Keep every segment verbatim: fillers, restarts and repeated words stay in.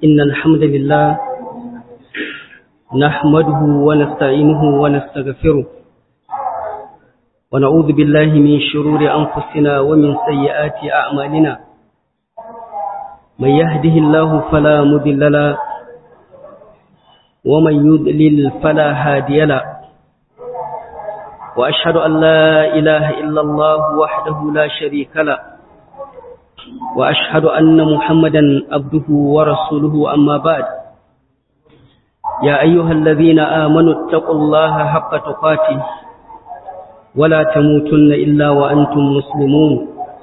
إن الحمد لله نحمده ونستعينه ونستغفره ونعوذ بالله من شرور أنفسنا ومن سيئات أعمالنا من يهده الله فلا مضل له ومن يضلل فلا هادي له وأشهد أن لا إله إلا الله وحده لا شريك له وأشهد أن محمدا عبده ورسوله أما بعد يا أيها الذين آمنوا اتقوا الله حق تقاته ولا تموتن إلا وأنتم مسلمون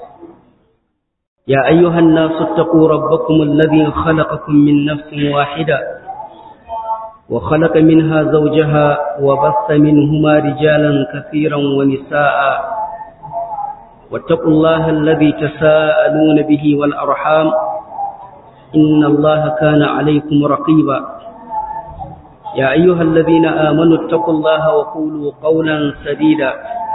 يا أيها الناس اتقوا ربكم الذي خلقكم من نفس واحدة وخلق منها زوجها وبث منهما رجالا كثيرا ونساء واتقوا الله الذي تساءلون به والأرحام إن الله كان عليكم رقيبا يا أيها الذين آمنوا اتقوا الله وقولوا قولا سديدا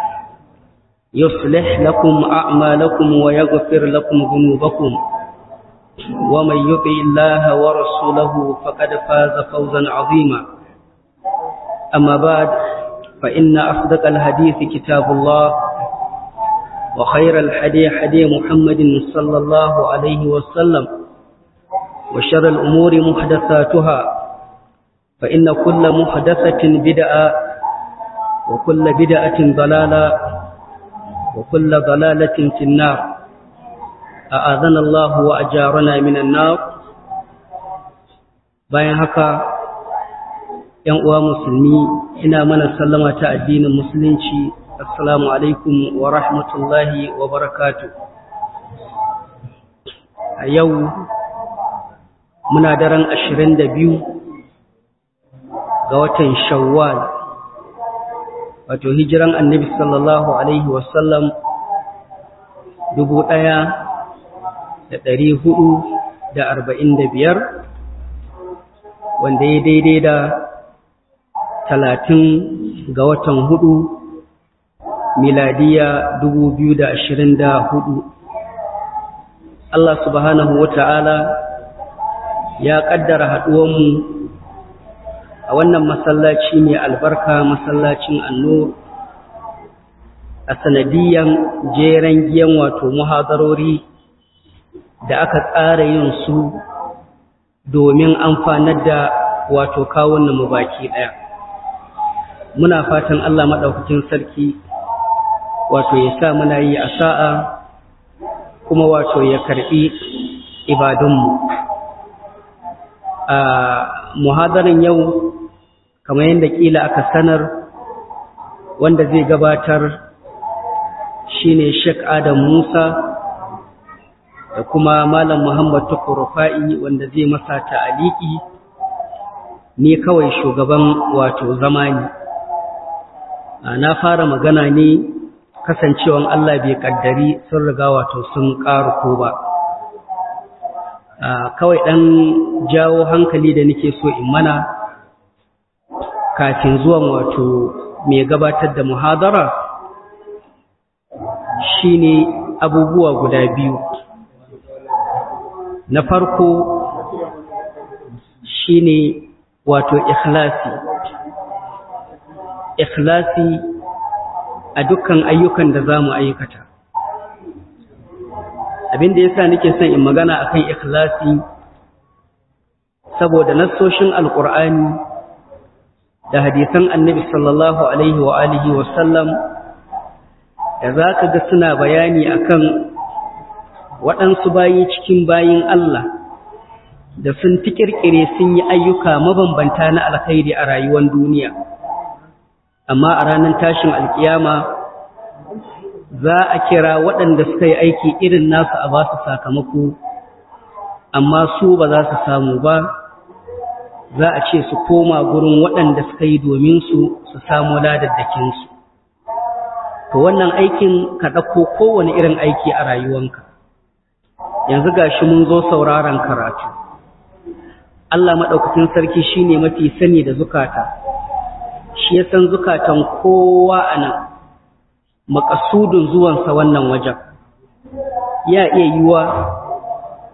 يصلح لكم أعمالكم ويغفر لكم ذنوبكم ومن يطع الله ورسوله فقد فاز فوزا عظيما أما بعد فإن أصدق الحديث كتاب الله وخير الحديث حديث محمد صلى الله عليه وسلم وشر الأمور محدثاتها فإن كل محدثة بدعة وكل بدعة ضلالة وكل ضلالة في النار أعاذنا الله وأجارنا من النار. bayan haka ‘yan uwa musulmi ina mana sallama ta addinin musulunci assalamu alaikum wa rahmatullahi wa barakatuh. A yau muna daren ashirin da biyu ga watan shawwal wato hijiran annabi sallallahu alaihi wasallam dubu ɗaya da ɗari hudu da arba'in da biyar wanda ya daidai da talatin ga watan hudu miladiya dubu biyu da ashirin da hudu. Allah subhanahu wa ta'ala ya ƙaddara haɗuwanmu a wannan masallaci mai albarka masallacin Annur a sanadiyan jeren giyan wato muhadarori da aka tsara yin su domin amfanar da wato kawunan mu baki ɗaya. Muna fatan Allah maɗaukakin sarki wato ya sa muna yi a sa'a kuma wato ya karɓi ibadunmu. A muhadarin yau kamar yadda ƙila aka sanar wanda zai gabatar shine Sheikh Adam Musa da kuma Malam Muhammad Tukur Rufa'i wanda zai masa ta'aliki ne kawai shugaban wato zamani. Na fara magana ne kasancewan Allah bai kaddari sun riga wato sun ƙaru ba. Kawai ɗan jawo hankali da nake so in mana kafin zuwan wato mai gabatar da muhadara shine abubuwa guda biyu. Na farko shine wato ikhlasi. Ikhlasi a dukkan ayyukan da zamu aikata. Abinda yasa nake son in magana akan ikhlasi saboda nassoshin alqur'ani da hadisan annabi sallallahu alaihi wa alihi wa sallam da zaka ga suna bayani akan waɗansu bayi cikin bayin Allah da sun tikirkire sun yi ayyuka mabambanta na alkhairi a rayuwar duniya, amma a ranar tashin alkiyama za a kira waɗanda suka yi aiki irin nasu a ba su sakamako, amma su ba za su samu ba. Za a ce su koma gurin waɗanda suka yi domin su su samu ladaddakinsu. To wannan aikin ka ɗauko kowane irin aiki a rayuwanka. Yanzu ga shi mun zo sauraron karatu. Allah maɗaukakin sarki shi ne mafi sani da zukata, shi ya san zukatan kowa a nan, maƙasudin zuwansa wannan wajen. Ya iya yiwa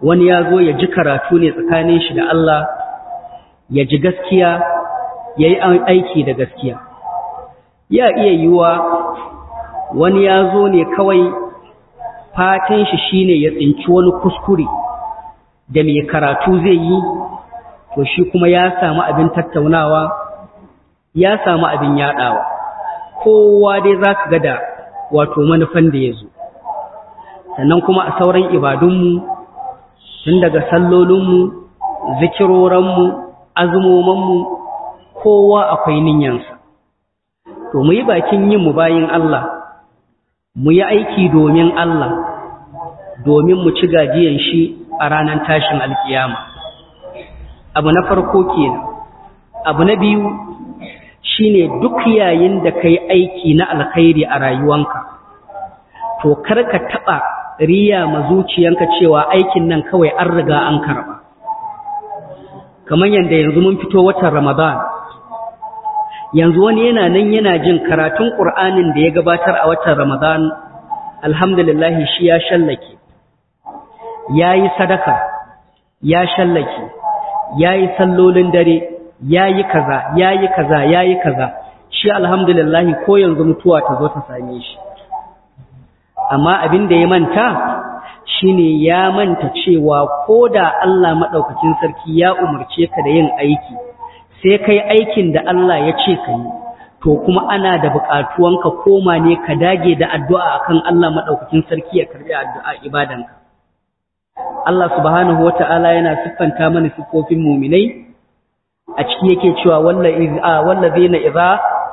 wani ya zo ya ji karatu ne tsakanin shi da Allah, ya ji gaskiya, ya yi aiki da gaskiya. Ya iya yiwuwa wani ya zo ne kawai fatan shi shine ya tsinci wani kuskure da mai karatu zai yi, to shi kuma ya samu abin tattaunawa, ya samu abin yaɗawa. Kowa dai za ka ga da wato manufan da ya zo. Sannan kuma a sauran ibadunmu, tun daga sallolinmu, zikiroranmu, azumomanmu, kowa akwai niyyansa. To mu yi bakin yin mu bayin Allah, mu yi aiki domin Allah, domin mu ci gajiyan shi a ranar tashin alkiyama. Abu na farko kenan. Abu na biyu shine duk yayin da kai aiki na alkhairi a rayuwanka, to karka taba riya ma zuciyanka cewa aikin nan kawai an riga an karba. Kamar yanda yanzu mun fito watan Ramadan, yanzu wani yana nan yana jin karatun Qur'anin da ya gabatar a watan Ramadan, alhamdulillah shi ya shallake, yayi sadaka, ya shallake, yayi sallolin dare, yayi kaza yayi kaza yayi kaza, shi alhamdulillah ko yanzu mutuwa ta zo ta same shi. Amma abin da ya manta shine ya manta cewa koda Allah madaukakin sarki ya umarce ka da yin aiki, sai kai aikin da Allah ya ce ka yi, to kuma ana da buƙatuwan ka koma ne ka dage da addu'a akan Allah madaukakin sarki ya karbi addu'a ibadanka. Allah subhanahu wata'ala yana siffanta mana siffofin mu'minai, a ciki yake cewa wallazina idza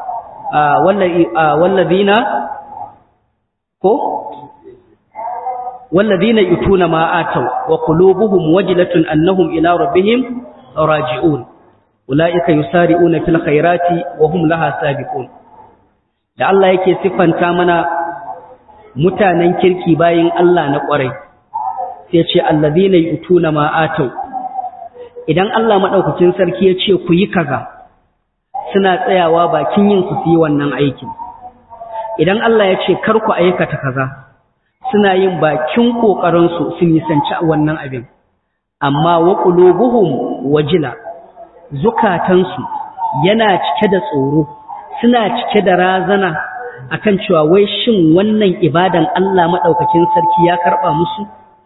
wallazina ko wallazina yutuna ma ataw wa qulubuhum wajilatun annahum ila rabbihim raji'un ulaika yusari'una fil khairati wa hum laha sabiqun. Da Allah yake siffanta mana mutanen kirki bayin Allah na ƙwarai, sai ce allazina yutuna ma ataw. Idan Allah madaukakin sarki ya ce ku yi kaza, suna tsayawa bakin yin su yi wannan aikin. Idan Allah ya ce kar ku aikata kaza, suna yin bakin kokarin su su nisanci wannan abin. Amma wa qulubuhum wajila, zukatansu yana cike da tsoro, suna cike da razana akan cewa wai shin wannan ibadan Allah madaukakin sarki ya karba musu?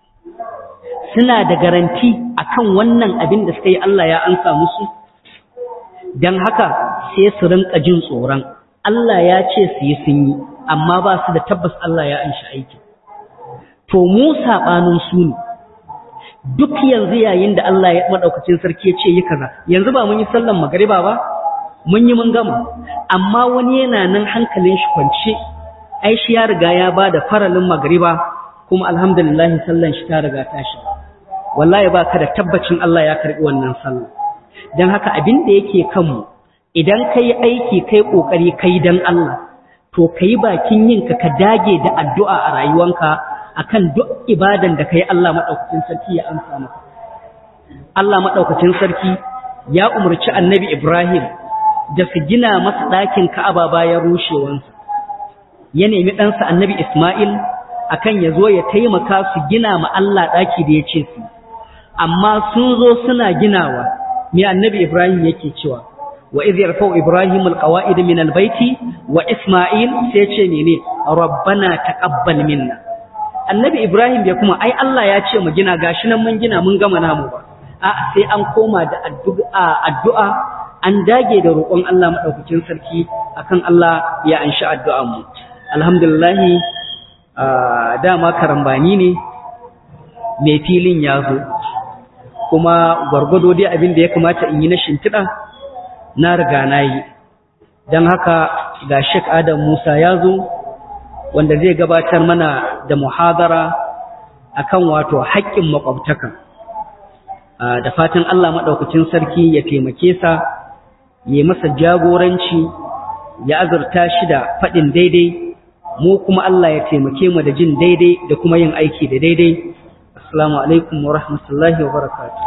Suna da garanti akan wannan abin da suka yi Allah ya ansa musu? Dan haka sai su rinka jin tsoron Allah ya ce su yi sun yi, amma ba su da tabbas Allah ya anshi aiki. To mu sabanin su ne, duk yanzu yayin da Allah ya madaukakin sarki ya ce yi kaza, yanzu ba mun yi sallan magriba ba, mun yi mun gama, amma wani yana nan hankalin shi kwance, ai shi ya riga ya bada faralin magriba, kuma alhamdulillah sallan shi ta riga ta shi. Wallahi ba ka da tabbacin Allah ya karbi wannan sallah. Dan haka abin da yake kanmu, idan kai aiki kai kokari kai dan Allah, to kai bakin yinka ka dage da addu'a a rayuwanka akan duk ibadan da kai Allah madaukakin sarki ya amsa maka. Allah madaukakin sarki ya umarci Annabi Ibrahim da su gina masa ɗakin Ka'aba bayan rushewansa. Ya nemi ɗansa Annabi Ismail akan ya zo ya taimaka su gina ma Allah ɗaki da ya ce su. Amma sun zo suna ginawa, me Annabi Ibrahim yake cewa, wa idh yarfa'u Ibrahim alqawa'id min albayti wa Isma'il sai ce mene, rabbana taqabbal minna. Annabi Ibrahim bai kuma ai Allah ya ce mu gina, gashi nan mun gina mun gama namu ba. A'a sai an koma da addu'a addu'a an dage da roƙon Allah madaukakin sarki akan Allah ya anshi addu'an mu. Alhamdulillah dama karambani ne mai filin ya zo, kuma gwargwado dai abin da ya kamata in yi na shimfiɗa na riga na yi. Don haka ga Sheikh Adam Musa ya zo, wanda zai gabatar mana da muhadara akan wato haƙƙin makwabtaka. Da fatan Allah maɗaukacin sarki ya taimake sa, ya masa jagoranci, ya azurta shi da faɗin daidai, mu kuma Allah ya taimake mu da jin daidai da kuma yin aiki da daidai. Assalamu alaikum wa rahmatullahi wa barakatuh.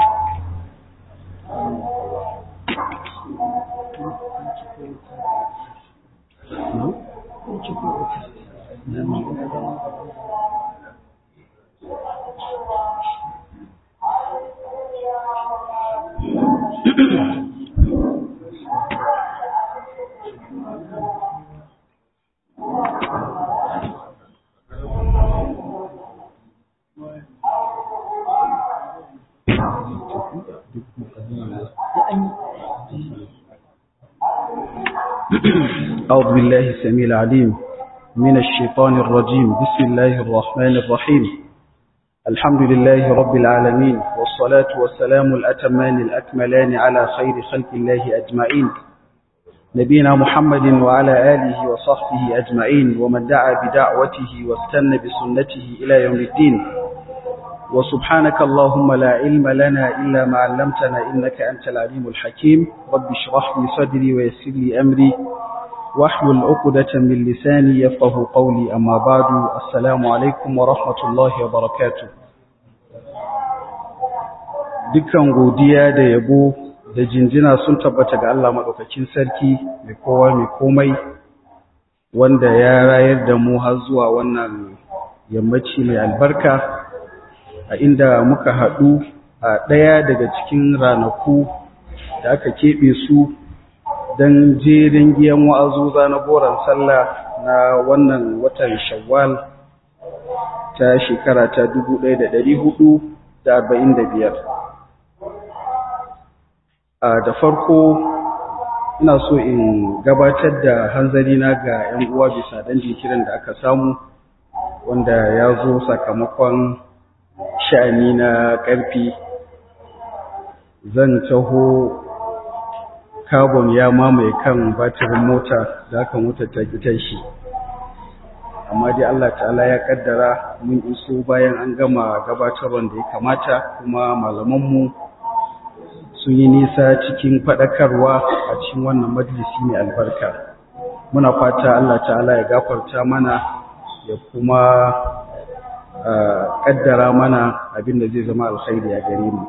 أعوذ بالله السميع العليم من الشيطان الرجيم. بسم الله الرحمن الرحيم. الحمد لله رب العالمين، والصلاة والسلام الأتمان الأكملان على خير خلق الله أجمعين، نبينا محمد وعلى آله وصحبه أجمعين، ومن دعا بدعوته واستنى بسنته إلى يوم الدين. وسبحانك اللهم لا علم لنا إلا ما علمتنا إنك أنت العليم الحكيم. رب اشرح لي صدري ويسر لي أمري واحلل عقدة من لساني يفقه قولي. أما بعد، السلام عليكم ورحمة الله وبركاته. dukkan godiya da yabo da jinjina sun tabbata ga Allah madaukakin sarki mai kowa mai komai, wanda ya rayar da mu har zuwa wannan yammaci mai albarka, a inda muka haɗu a ɗaya daga cikin ranaku da aka keɓe su don jerin giyan wa'azuza na goron sallah na wannan watan Shawwal ta shekara ta dubu ɗaya da ɗari hudu da arba'in da biyar. Da farko ina so in gabatar da hanzari na ga 'yan uwa bisa dan jinkirin da aka samu, wanda ya zo sakamakon sha'ani na ƙarfi. Zan taho carbon ya mamaye kan batirin mota da aka mota ta gitan shi, amma dai Allah ta'ala ya kaddara mun iso bayan an gama gabatarwar da ya kamata, kuma malamanmu sun yi nisa cikin faɗakarwa a cikin wannan majalisi mai albarka. Muna fata Allah ta'ala ya gafarta mana, ya kuma kaddara mana abin da zai zama alkhairi a gare mu.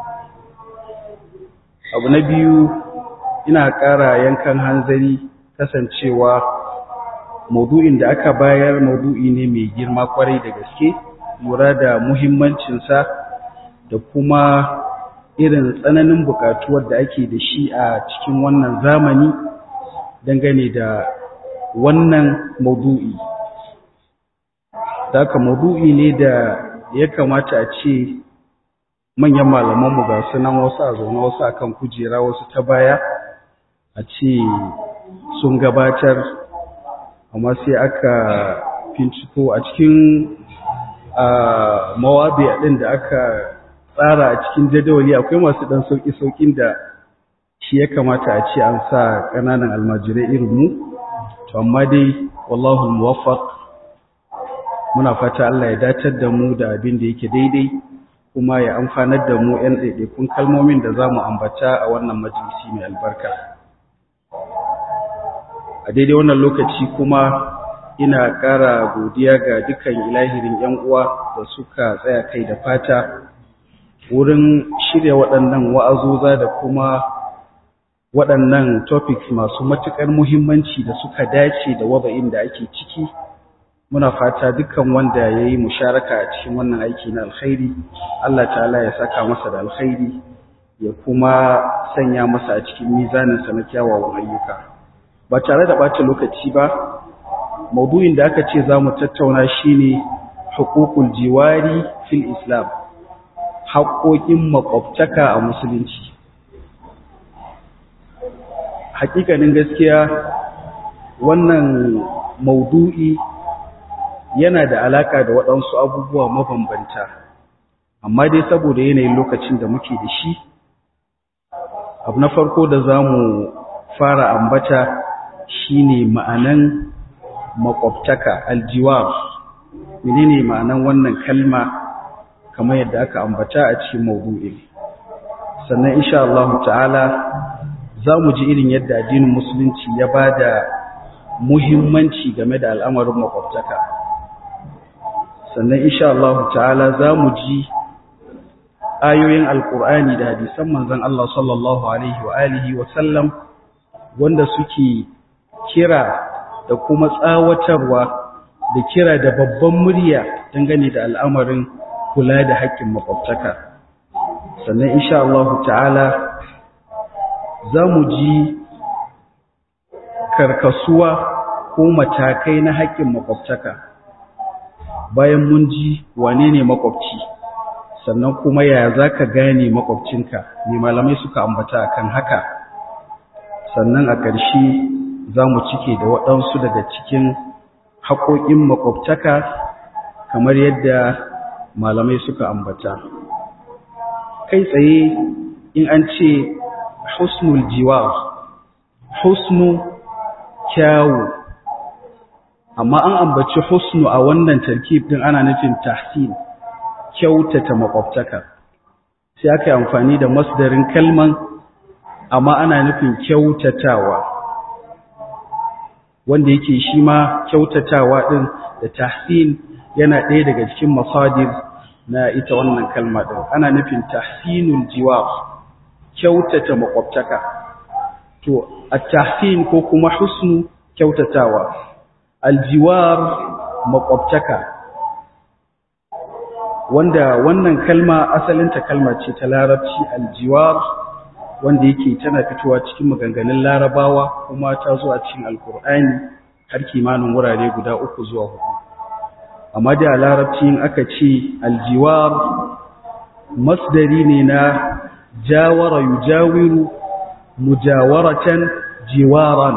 Abu na biyu, ina ƙara yankan hanzari kasancewa maudu'in da aka bayar maudu'i ne mai girma kwarai da gaske, lura da muhimmancinsa da kuma irin tsananin buƙatuwar da ake da shi a cikin wannan zamani dangane da wannan maudu'i. Da haka maudu'i ne da ya kamata a ce manyan malamanmu ga sunan, wasu a zaune, wasu a kan kujera, wasu ta baya, a ce sun gabatar, amma sai aka finciko a cikin mawabi ɗin da aka tsara a cikin jadawali. Akwai masu ɗan sauƙi-sauƙin da shi ya kamata a ce an sa ƙananan almajirai irinmu, to amma dai wallahu muwaffaq. Muna fata Allah ya dacar da mu da abin da yake daidai, kuma ya amfanar da mu 'yan ɗaiɗaikun kalmomin da za mu ambata a wannan majalisi mai albarka. A daidai wannan lokaci kuma ina ƙara godiya ga dukkan ilahirin 'yan uwa da suka tsaya kai da fata wurin shirya waɗannan wa'azoza da kuma waɗannan topics masu matuƙar muhimmanci da suka dace da waba'in da ake ciki. Muna fata dukkan wanda ya yi musharaka a cikin wannan aiki na alkhairi, Allah ta'ala ya saka masa da alkhairi, ya kuma sanya masa a cikin mizaninsa na kyawawan ayyuka. Ba tare da ɓata lokaci ba, maudu'in da aka ce za mu tattauna shi ne hukukul jiwari fil Islam, haƙoƙin maƙwabtaka a Musulunci. Hakikanin gaskiya, wannan maudu'i yana da alaka da waɗansu abubuwa mabambanta, amma dai saboda yanayin lokacin da muke da shi, abu na farko da za mu fara ambata shine ma'anan makwabtaka, aljiwar. Menene ma'anan wannan kalma kamar yadda aka ambata a cikin maudu'in? Sannan insha Allah ta'ala za mu ji irin yadda addinin musulunci ya ba da muhimmanci game da al'amarin makwabtaka. Sannan insha Allah ta'ala za mu ji ayoyin alkur'ani da hadisan manzon Allah sallallahu alaihi wa alihi wa sallam wanda suke kira da kuma tsawatarwa da kira da babban murya dangane da al'amarin kula da haƙƙin makwabtaka. Sannan insha Allah ta'ala za mu ji karkasuwa ko matakai na haƙƙin makwabtaka. Bayan mun ji wane ne makwabci, sannan kuma ya za ka gane makwabcinka, me malamai suka ambata kan haka. Sannan a ƙarshe za mu cike da waɗansu daga cikin haƙoƙin makwabtaka kamar yadda malamai suka ambata. Kai tsaye in an ce husnul jiwar, husnu kyawu, amma an ambaci husnu a wannan tarkib din ana nufin tahsin, kyautata makwabtaka. Sai aka yi amfani da masdarin kalman, amma ana nufin kyautatawa, wanda yake shi ma kyautatawa din da tahsin yana ɗaya daga cikin masadir na ita wannan kalma din. Ana nufin tahsinul jiwar, kyautata makwabtaka. To at-tahsin ko kuma husnu kyautatawa, aljiwar makwabtaka, wanda wannan kalma asalinta kalma ce ta larabci aljiwar, wanda yake tana fitowa cikin maganganun larabawa kuma ta zo a cikin alkur'ani har kimanin wurare guda uku zuwa hudu. Amma da larabci in aka ce aljiwar masdari ne na jawara yujawiru mujawaratan jiwaran,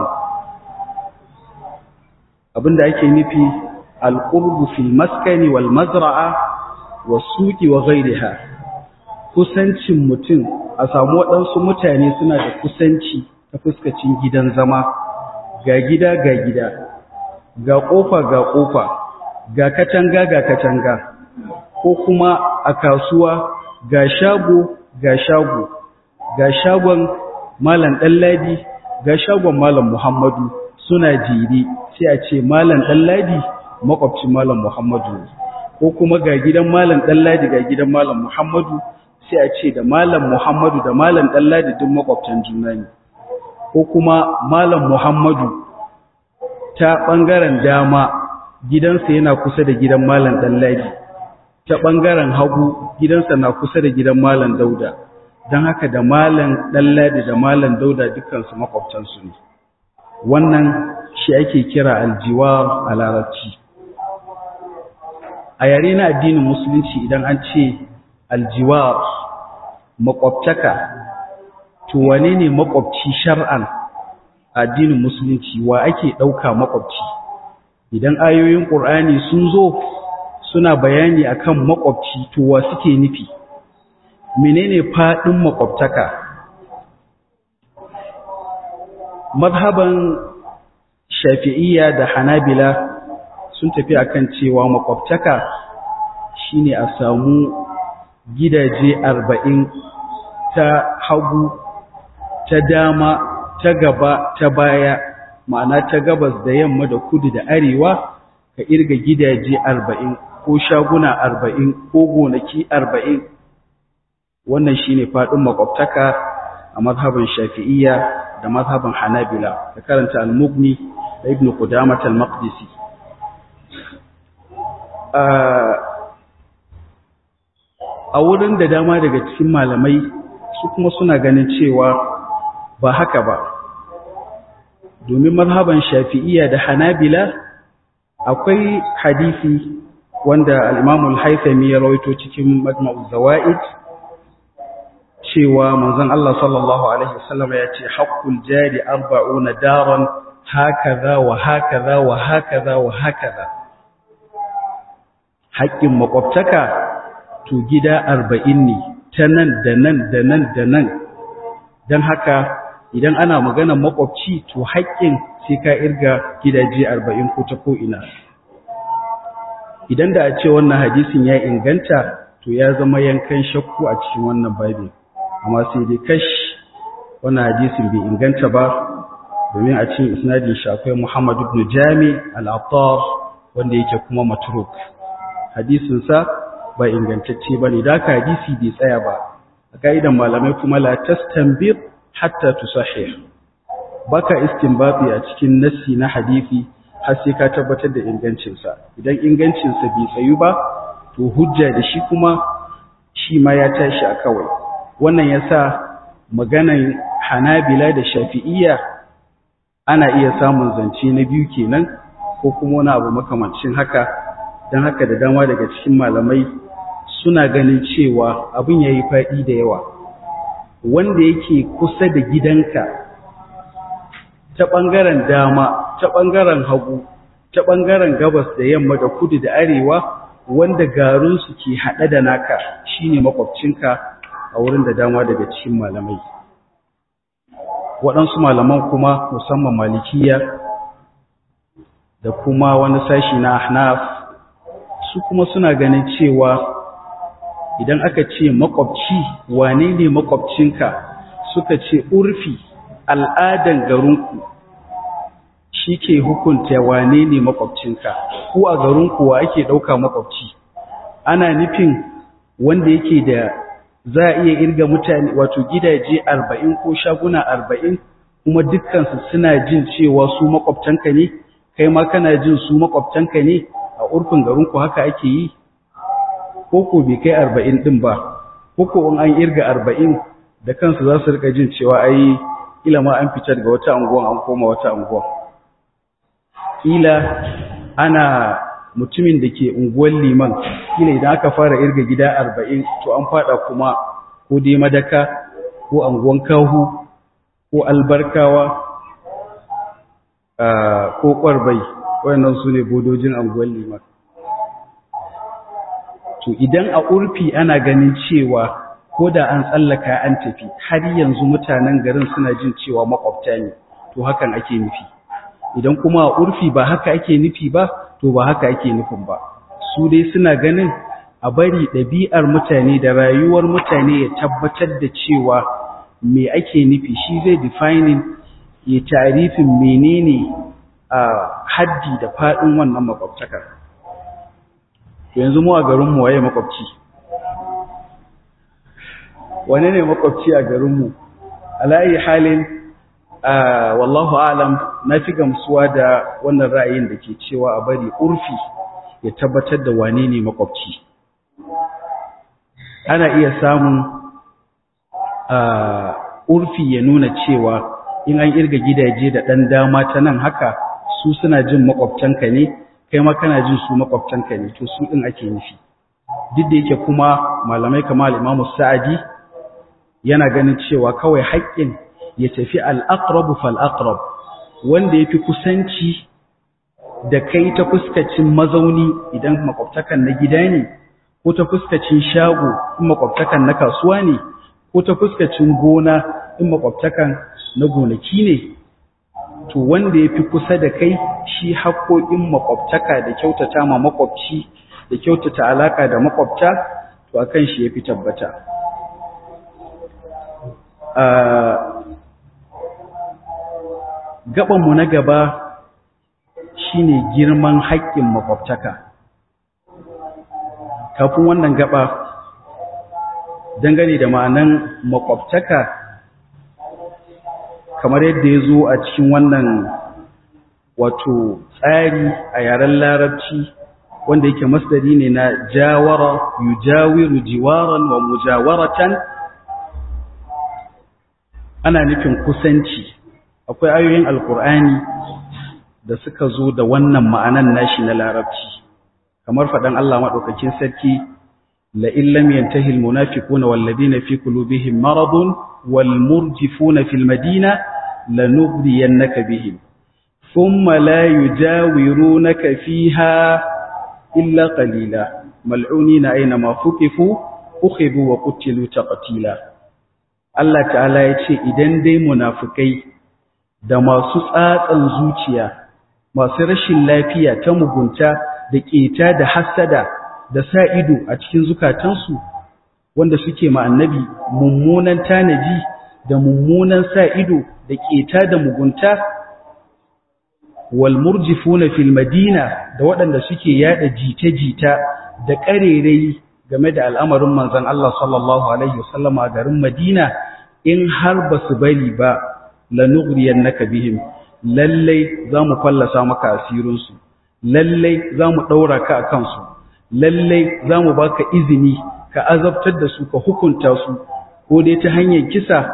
abinda ake nufi alqurbu fil maskani wal mazra'a was suqi wa ghayriha, kusancin mutum, a samu waɗansu mutane suna da kusanci ta fuskacin gidan zama, ga gida ga gida, ga ƙofa ga ƙofa, ga katanga ga katanga, ko kuma a kasuwa ga shago ga shago, ga shagon Malam Ɗanladi ga shagon Malam Muhammadu suna jiri, sai a ce Malam Ɗanladi makwabcin Malam Muhammadu, ko kuma ga gidan Malam Ɗanladi ga gidan Malam Muhammadu, sai a ce da Malam Muhammadu da Malam Ɗanladi duk makwabtan juna ne. Ko kuma Malam Muhammadu ta ɓangaren dama gidansa yana kusa da gidan Malam Ɗanladi, ta ɓangaren hagu gidansa na kusa da gidan Malam Dauda, don haka da Malam Ɗanladi da Malam Dauda dukansu makwabtansu ne. Wannan shi ake kira aljiwar a larabci. A yare na addinin musulunci idan an ce aljiwar makwabtaka, to wane ne makwabci shar'an addinin musulunci, wa ake ɗauka makwabci? Idan ayoyin ƙur'ani sun zo suna bayani akan makwabci, to wa suke nufi? Menene faɗin makwabtaka? Mazhaban Shafi'iyya da Hanabila sun tafi akan cewa makwabtaka shine a samu gidaje arba'in ta hagu, ta dama, ta gaba, ta baya, ma'ana ta gabas da yamma da kudu da arewa, ka irga gidaje arba'in ko shaguna arba'in ko gonaki arba'in. Wannan shine faɗin makwabtaka a mazhabin Shafi'iyya da mazhabin Hanabila. Da karanta al-Mughni da Ibn Qudamah al-Maqdisi. A wurin da dama daga cikin malamai su kuma suna ganin cewa ba haka ba, domin mazhaban Shafi'iyya da Hanabila akwai hadisi wanda al-Imam al-Haythami ya rawaito cikin Majma'uz Zawaid cewa manzon Allah sallallahu alaihi wasallam ya ce haqqul jari arba'una daran hakaza wa hakaza wa hakaza wa hakaza. Haƙƙin makwabtaka to gida arba'in ne, ta nan da nan da nan da nan. Don haka idan ana maganar makwabci to haƙƙin sai ka irga gidaje arba'in ko ta ko'ina. Idan da a ce wannan hadisin ya inganta to ya zama yankan shakku a cikin wannan babin, amma sai dai kash wannan hadisin bai inganta ba, domin a cikin isnadin shi akwai Muhammad ibn Jami al-Attar wanda yake kuma matruk. Hadisin sa ba ingantacce bane, da ka hadisi bai tsaya ba. A kaidan malamai kuma la tastanbit hatta tusahih, baka istinbati a cikin nassi na hadisi har sai ka tabbatar da ingancin sa. Idan ingancin sa bai tsayu ba to hujja da shi kuma shi ma ya tashi a kawai. Wannan yasa maganan Hanabila da Shafi'iyya ana iya samun zance na biyu kenan ko kuma wani abu makamancin haka. Don haka da dama daga cikin malamai suna ganin cewa abin yayi faɗi da yawa. Wanda yake kusa da gidanka ta ɓangaren dama, ta ɓangaren hagu, ta ɓangaren gabas da yamma da kudu da arewa, wanda garinsu ke haɗe da naka shine makwabcinka a wurin da dama daga cikin malamai. Waɗansu malaman kuma musamman malikiya da kuma wani sashi na ahnaf su kuma suna ganin cewa idan aka ce makwabci wane ne makwabcinka, suka ce urfi al'adan garinku shi ke hukunta wane ne makwabcinka. Ko a garinku wa ake ɗauka makwabci, ana nufin wanda yake da za a iya irga mutane wato gidaje arba'in ko shaguna arba'in kuma dukkansu suna jin cewa su makwabtanka ne, kai ma kana jin su makwabtanka ne, a urfin garinku haka ake yi? Koko bai kai arba'in ɗin ba, koko in an irga arba'in da kansu za su rika jin cewa ai ila ma an fitar daga wata anguwan an koma wata anguwan. Ila ana mutumin da ke unguwar liman, ila idan aka fara irga gida arba'in to an fada kuma ko dai madaka ko anguwan kahu ko albarkawa ko kwarbai, wayannan su ne bodojin anguwar liman. To idan a urfi ana ganin cewa ko da an tsallaka an tafi har yanzu mutanen garin suna jin cewa makwabta ne, to hakan ake nufi. Idan kuma a urfi ba haka ake nufi ba, to ba haka ake nufin ba. Su dai suna ganin a bari ɗabi'ar mutane da rayuwar mutane ya tabbatar da cewa me ake nufi, shi zai defining ya tarifin menene a haddi da faɗin wannan makwabtakar. Yanzu mu a garinmu waye makwabci? Wane ne makwabci a garinmu? Alayi halin wallahu alam, na fi gamsuwa da wannan ra'ayin da ke cewa a bari urfi ya tabbatar da wane ne makwabci. Ana iya samun urfi ya nuna cewa in an irga gidaje da ɗan dama ta nan haka su suna jin makwabtanka ne, kai ma kana jin su makwabtanka ne, to su ɗin ake nufi. Duk da yake kuma malamai kamar Imam Sa'adi yana ganin cewa kawai haƙƙin ya tafi al-aqrab fal-aqrab, wanda yafi kusanci da kai ta fuskacin mazauni idan makwabtakan na gida ne, ko ta fuskacin shago in makwabtakan na kasuwa ne, ko ta fuskacin gona in makwabtakan na gonaki ne, to wanda yafi kusa da kai shi haƙoƙin makwabtaka da kyautata ma makwabci da kyautata alaka da makwabta, to akan shi yafi tabbata. Gabanmu na gaba shine girman haƙƙin makwabtaka. Kafin wannan gaba, dangane da ma'anan makwabtaka kamar yadda ya zo a cikin wannan wato tsari a yaren larabci wanda yake masdari ne na jawara yujawiru jiwaran wa mujawaratan, ana nufin kusanci. Akwai ayoyin alkur'ani da suka zo da wannan ma'anan nashi na larabci, kamar faɗan Allah maɗaukakin sarki, la illam yantahi almunafiquna walladhina fi qulubihim maradun walmurjifuna fil madina lanughriyannaka bihim thumma la yujawirunaka fiha illa qalila mal'unina aina ma fuqifu ukhidu wa qutilu taqtila. Allah ta'ala ya ce idan dai munafikai da masu tsatsan zuciya, masu rashin lafiya ta mugunta da ƙeta da hassada da sa ido a cikin zukatansu, wanda suke ma annabi mummunan tanaji da mummunan sa ido da ƙeta da mugunta, wal murjifuna fil madina, da waɗanda suke yada jita-jita da ƙarerai game da al'amarin manzon Allah sallallahu alaihi wasallam a garin Madina, in har ba su bari ba lanughriyannaka bihim, lallai za mu fallasa maka asirinsu, lallai za mu ɗaura ka a kansu, lallai za mu ba ka izini ka azabtar da su, ka hukunta su, ko dai ta hanyar kisa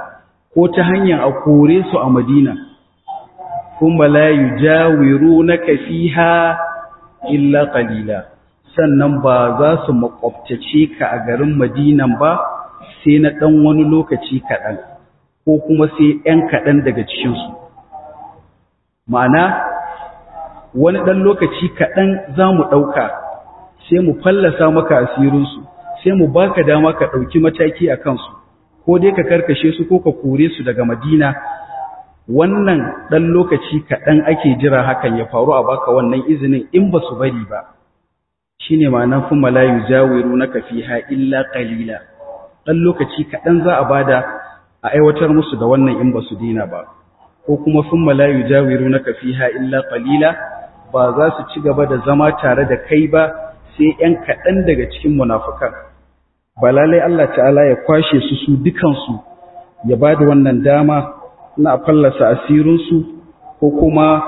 ko ta hanyar a kore su a Madina kuma la yujawirunaka fiha illa qalila sannan ba za su makwabtace ka a garin Madinan ba sai na dan wani lokaci kaɗan ko kuma sai ɗan kaɗan daga cikin su ma'ana wani ɗan lokaci kaɗan za mu ɗauka sai mu fallasa maka asirinsu sai mu baka dama ka ɗauki mataki a kansu ko dai ka karkashe su ko ka kore su daga Madina wannan ɗan lokaci kaɗan ake jira hakan ya faru a baka wannan izinin in ba su bari ba shi ne ma'anar kuma la yujawiru na kafiha illa qalila ɗan lokaci kaɗan za a bada a aiwatar musu da wannan in ba su dina ba ko kuma sun la yujawiru na kafiha illa qalila ba za su ci gaba da zama tare da kai ba sai ‘yan kaɗan daga cikin munafukan ba lalai Allah ta'ala ya kwashe su su dukansu ya ba da wannan dama na fallasa asirinsu ko kuma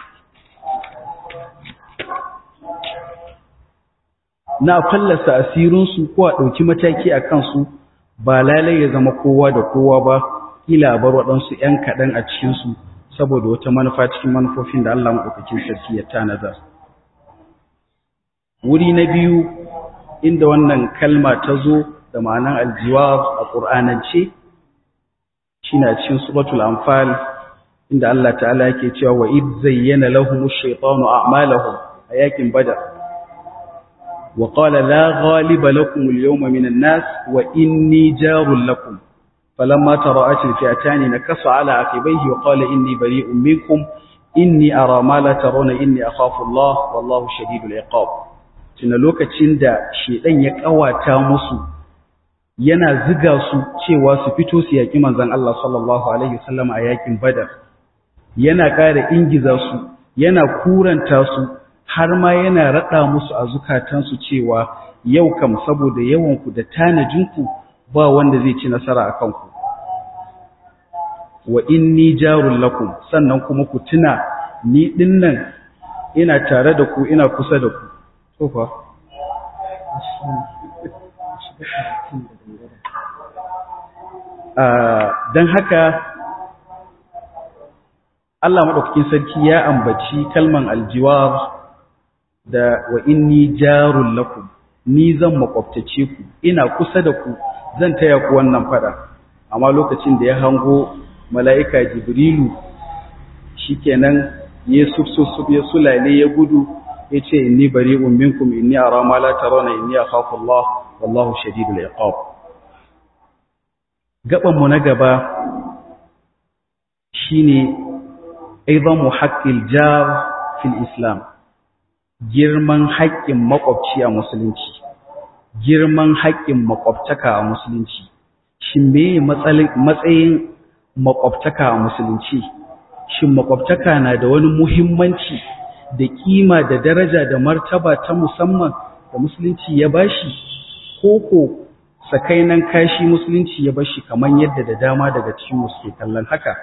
na fallasa asirinsu ko a ɗauki mataki a kansu ba lalai ya zama kowa da kowa ba kila bar waɗansu ‘yan kaɗan a cikinsu saboda wata manufa cikin manufofin da Allah maɗaukakin sarki ya tanada. Wuri na biyu inda wannan kalma ta zo da ma'anar aljiwar a ƙur'anance shi na cikin suratul anfal inda Allah ta'ala yake cewa wa id zayyana lahum ash-shaytanu a'malahum a yakin badar wa qala la ghaliba lakum al-yawma min an-nas wa inni jarul lakum falamma tara'at al-fi'atan nakasa ala aqibayhi wa qala inni bari'un minkum inni ara ma la tarawna inni akhafu Allah wallahu shadidul iqab tuna lokacin da shedan ya kawata musu yana ziga su cewa su fito su yaki manzon Allah sallallahu alaihi wasallam a yakin badar yana ƙara ingiza su yana kuranta su har ma yana rada musu a zukatansu cewa yau kam saboda yawanku da tanajinku ba wanda zai ci nasara akan ku wa inni jarul lakum sannan kuma ku tuna ni dinnan ina tare da ku ina kusa da ku so fa dan haka Allah madaukakin sarki ya ambaci kalman aljiwar da wa inni jarul lakum ni zan makwabtace ku ina kusa da ku zan taya ku wannan fada amma lokacin da ya hango mala'ika jibrilu shikenan ya sufsuf ya sulale ya gudu yace inni bari'un minkum inni ara ma la tarawna inni akhafu Allah wallahu shadidul iqab gaban mu na gaba shine aizamu haqqil jar fil islam girman haƙƙin makwabci a musulunci girman haƙƙin makwabtaka a musulunci shin me matsayin makwabtaka a musulunci shin makwabtaka na da wani muhimmanci da kima da daraja da martaba ta musamman da musulunci ya bashi koko sakainan kashi musulunci ya bashi kaman yadda da dama daga cikin mu suke kallon haka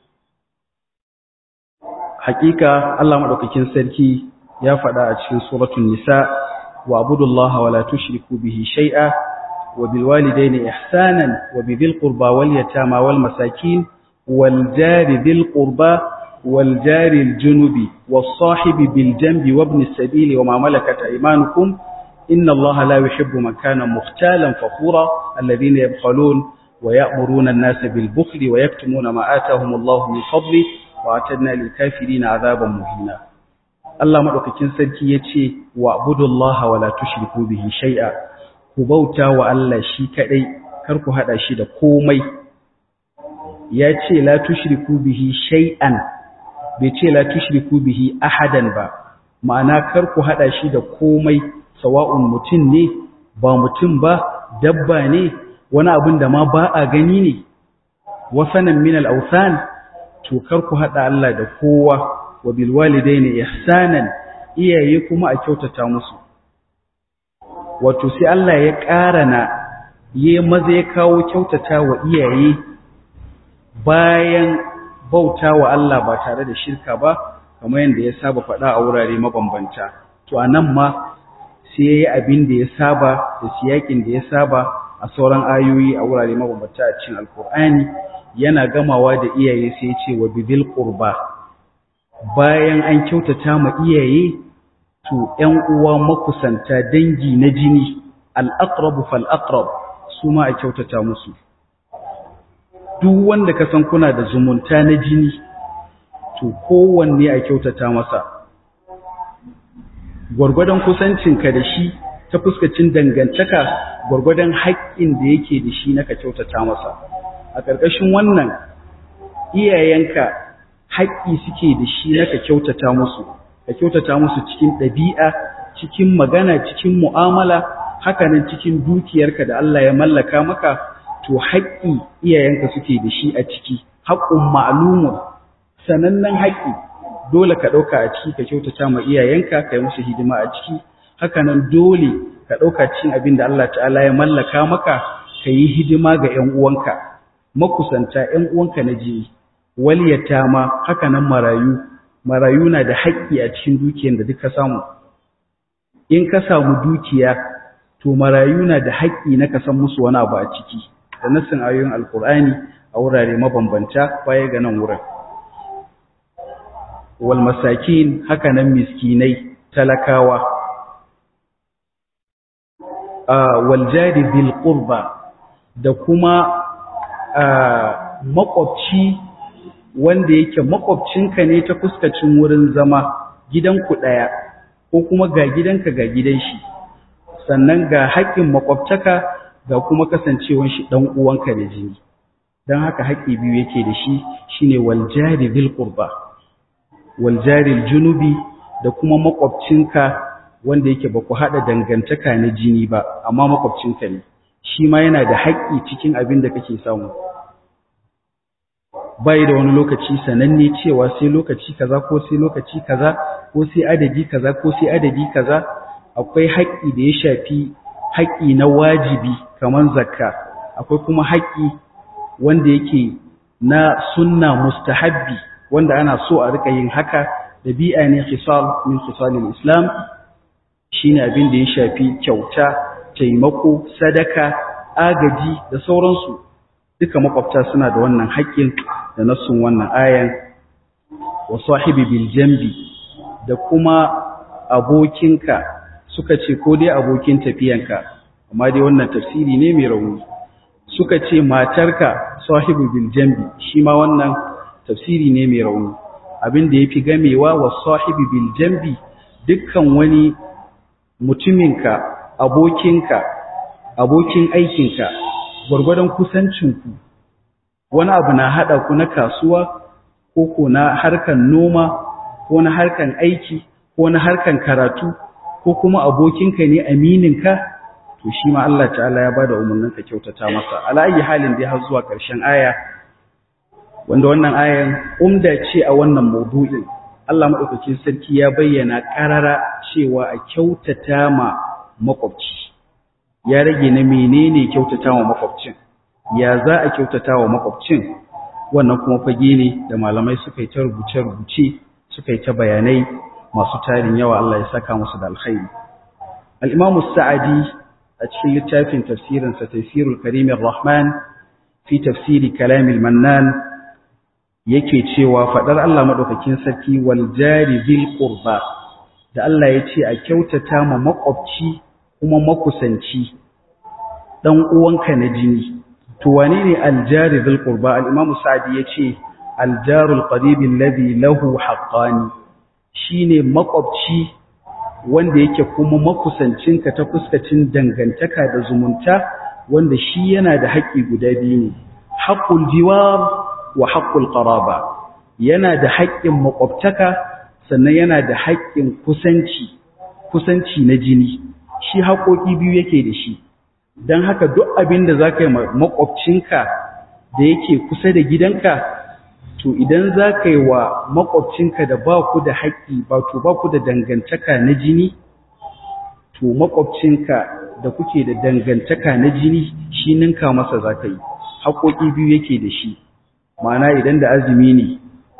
hakika Allah madaukakin sarki ya faɗa a cikin suratul nisa wa abudullaha wa la tushriku bihi shay'a wa bil walidayni ihsanan wa bil qurba wal yatama wal masakin wal jari bil qurba wal jari al junubi was sahibi bil janbi wa ibn as-sabil wa ma malakat aymanukum inna Allaha la yuhibbu man kana mukhtalan fakhura alladhina yabkhalun wa ya'muruna an-nasa bil bukhli wa yaktumuna ma atahum Allahu min fadli wa atadna lil kafirina 'adaban muhina Allah madaukakin sarki yace wa abudullaha wa la tushriku bihi shay'a ku bauta wa Allah shi kadai kar ku hada shi da komai yace la tushriku bihi shay'an bai ce la tushriku bihi ahadan ba ma'ana kar ku hada shi da komai sawa'un mutum ne ba mutum ba dabba ne wani abin da ma ba a gani ne wasanan min al-awsan to kar ku hada Allah da kowa wa bil walidaini ihsanan iyaye kuma a kyautata musu wato sai Allah ya karana yayi maza ya kawo kyautata wa iyaye bayan bauta wa Allah ba tare da shirka ba kamar yadda ya saba faɗa a wurare mabambanta to anan ma sai yayi abin da ya saba da siyakin da ya saba a sauran ayoyi a wurare mabambanta a cikin alkur'ani yana gamawa da iyaye sai ya ce wa bidil qurba. Bayan an kyautata ma iyaye to ƴan uwa makusanta dangi na jini al-aqrab fal aqrab su ma a kyautata musu. Duk wanda ka san kuna da zumunta na jini to kowanne a kyautata masa gwargwadon kusancinka da shi ta fuskacin dangantaka gwargwadon haƙƙin da yake da shi na ka kyautata masa. A ƙarƙashin wannan iyayenka haƙƙi suke da shi na ka kyautata musu, ka kyautata musu cikin ɗabi'a, cikin magana, cikin mu'amala, hakanan cikin dukiyarka da Allah ya mallaka maka, to haƙƙi iyayenka suke da shi a ciki, haƙƙun ma'lumun, sanannen haƙƙi, dole ka ɗauka a ciki ka kyautata ma iyayenka, ka yi musu hidima a ciki, hakanan dole ka ɗauka cikin abin da Allah ta'ala ya mallaka maka, ka yi hidima ga ‘yan uwanka, makusanta ‘yan uwanka na jini, waliyata ma hakanan marayu, marayu na da haƙƙi a cikin dukiyar da duka samu. In ka samu dukiya, to marayu na da haƙƙi na ka san musu wani abu a ciki, da nassin ayoyin Alƙur'ani a wurare mabambanta baya ga nan wurin. Wal masakin hakanan miskinai, talakawa, wal jari bil qurba, da kuma makwabci wanda yake makwabcinka ne ta fuskacin wurin zama, gidanku ɗaya ko kuma ga gidanka ga gidan shi, sannan ga haƙƙin makwabtaka ga kuma kasancewar shi ɗan uwanka da jini. Don haka haƙƙi biyu yake da shi shine wal jari bil qurba, wal jari al junubi, da kuma makwabcinka wanda yake ba ku haɗa dangantaka na jini ba amma makwabcinka ne, shi ma yana da haƙƙi cikin abin da kake samu. Bai da wani lokaci sananne cewa sai lokaci kaza ko sai lokaci kaza ko sai adadi kaza ko sai adadi kaza. Akwai haƙƙi da ya shafi haƙƙi na wajibi kamar zakka, akwai kuma haƙƙi wanda yake na sunna mustahabbi wanda ana so a rika yin haka, dabi'a ne khisal min khisalil islam, shine abin da ya shafi kyauta, taimako, sadaka, agaji da sauransu. Duka makwabta suna da wannan haƙƙin da nassun wannan ayan. Wa sahibi bil jambi, da kuma abokinka, suka ce ko dai abokin tafiyanka, amma dai wannan tafsiri ne mai rauni. Suka ce matarka sahibi bil jambi, shi ma wannan tafsiri ne mai rauni. Abin da yafi gamewa wa sahibi bil jambi, dukkan wani mutuminka, abokinka, abokin aikinka, gwargwadon kusancinku, wani abu na haɗa ku na kasuwa ko ko na harkan noma ko na harkan aiki ko na harkan karatu ko kuma abokinka ne amininka, to shi ma Allah ta'ala ya bada umarnin ka kyautata masa. Ala ayi halin dai har zuwa ƙarshen aya, wanda wannan ayan umda ce a wannan maudu'in. Allah madaukakin sarki ya bayyana karara cewa a kyautata ma makwabci. Ya rage na menene kyautata wa makwabcin, ya za a kyautata wa makwabcin, wannan kuma fage ne da malamai suka yi ta rubuce-rubuce, suka yi ta bayanai masu tarin yawa. Allah ya saka musu da alkhairi. Al-Imam Sa'adi a cikin littafin tafsirinsa Tafsirul Karim Ar-Rahman fi tafsiri Kalam al-Mannan yake cewa fadar Allah madaukakin sarki wal jari bil qurba, da Allah ya ce a kyautata ma makwabci kuma makusanci, dan uwanka na jini. To wane ne aljari bil qurba? Al-Imam Sa'di yace aljarul qarib alladhi lahu haqqani, shine makwabci wanda yake kuma makusancinka ta fuskacin dangantaka da zumunta, wanda shi yana da haƙƙi guda biyu ne, haqqul jiwar wa haqqul qaraba. Yana da haƙƙin makwabtaka sannan yana da haƙƙin kusanci, kusanci na jini. Shi haƙoƙi biyu yake da shi. Don haka duk abin da za ka yi makwabcinka da yake kusa da gidanka, to idan za ka yi wa makwabcinka da ba ku da haƙƙi, ba to ba ku da dangantaka na jini, to makwabcinka da kuke da dangantaka na jini shi ninka masa za ka yi. Haƙoƙi biyu yake da shi. Ma'ana idan da azumi ne,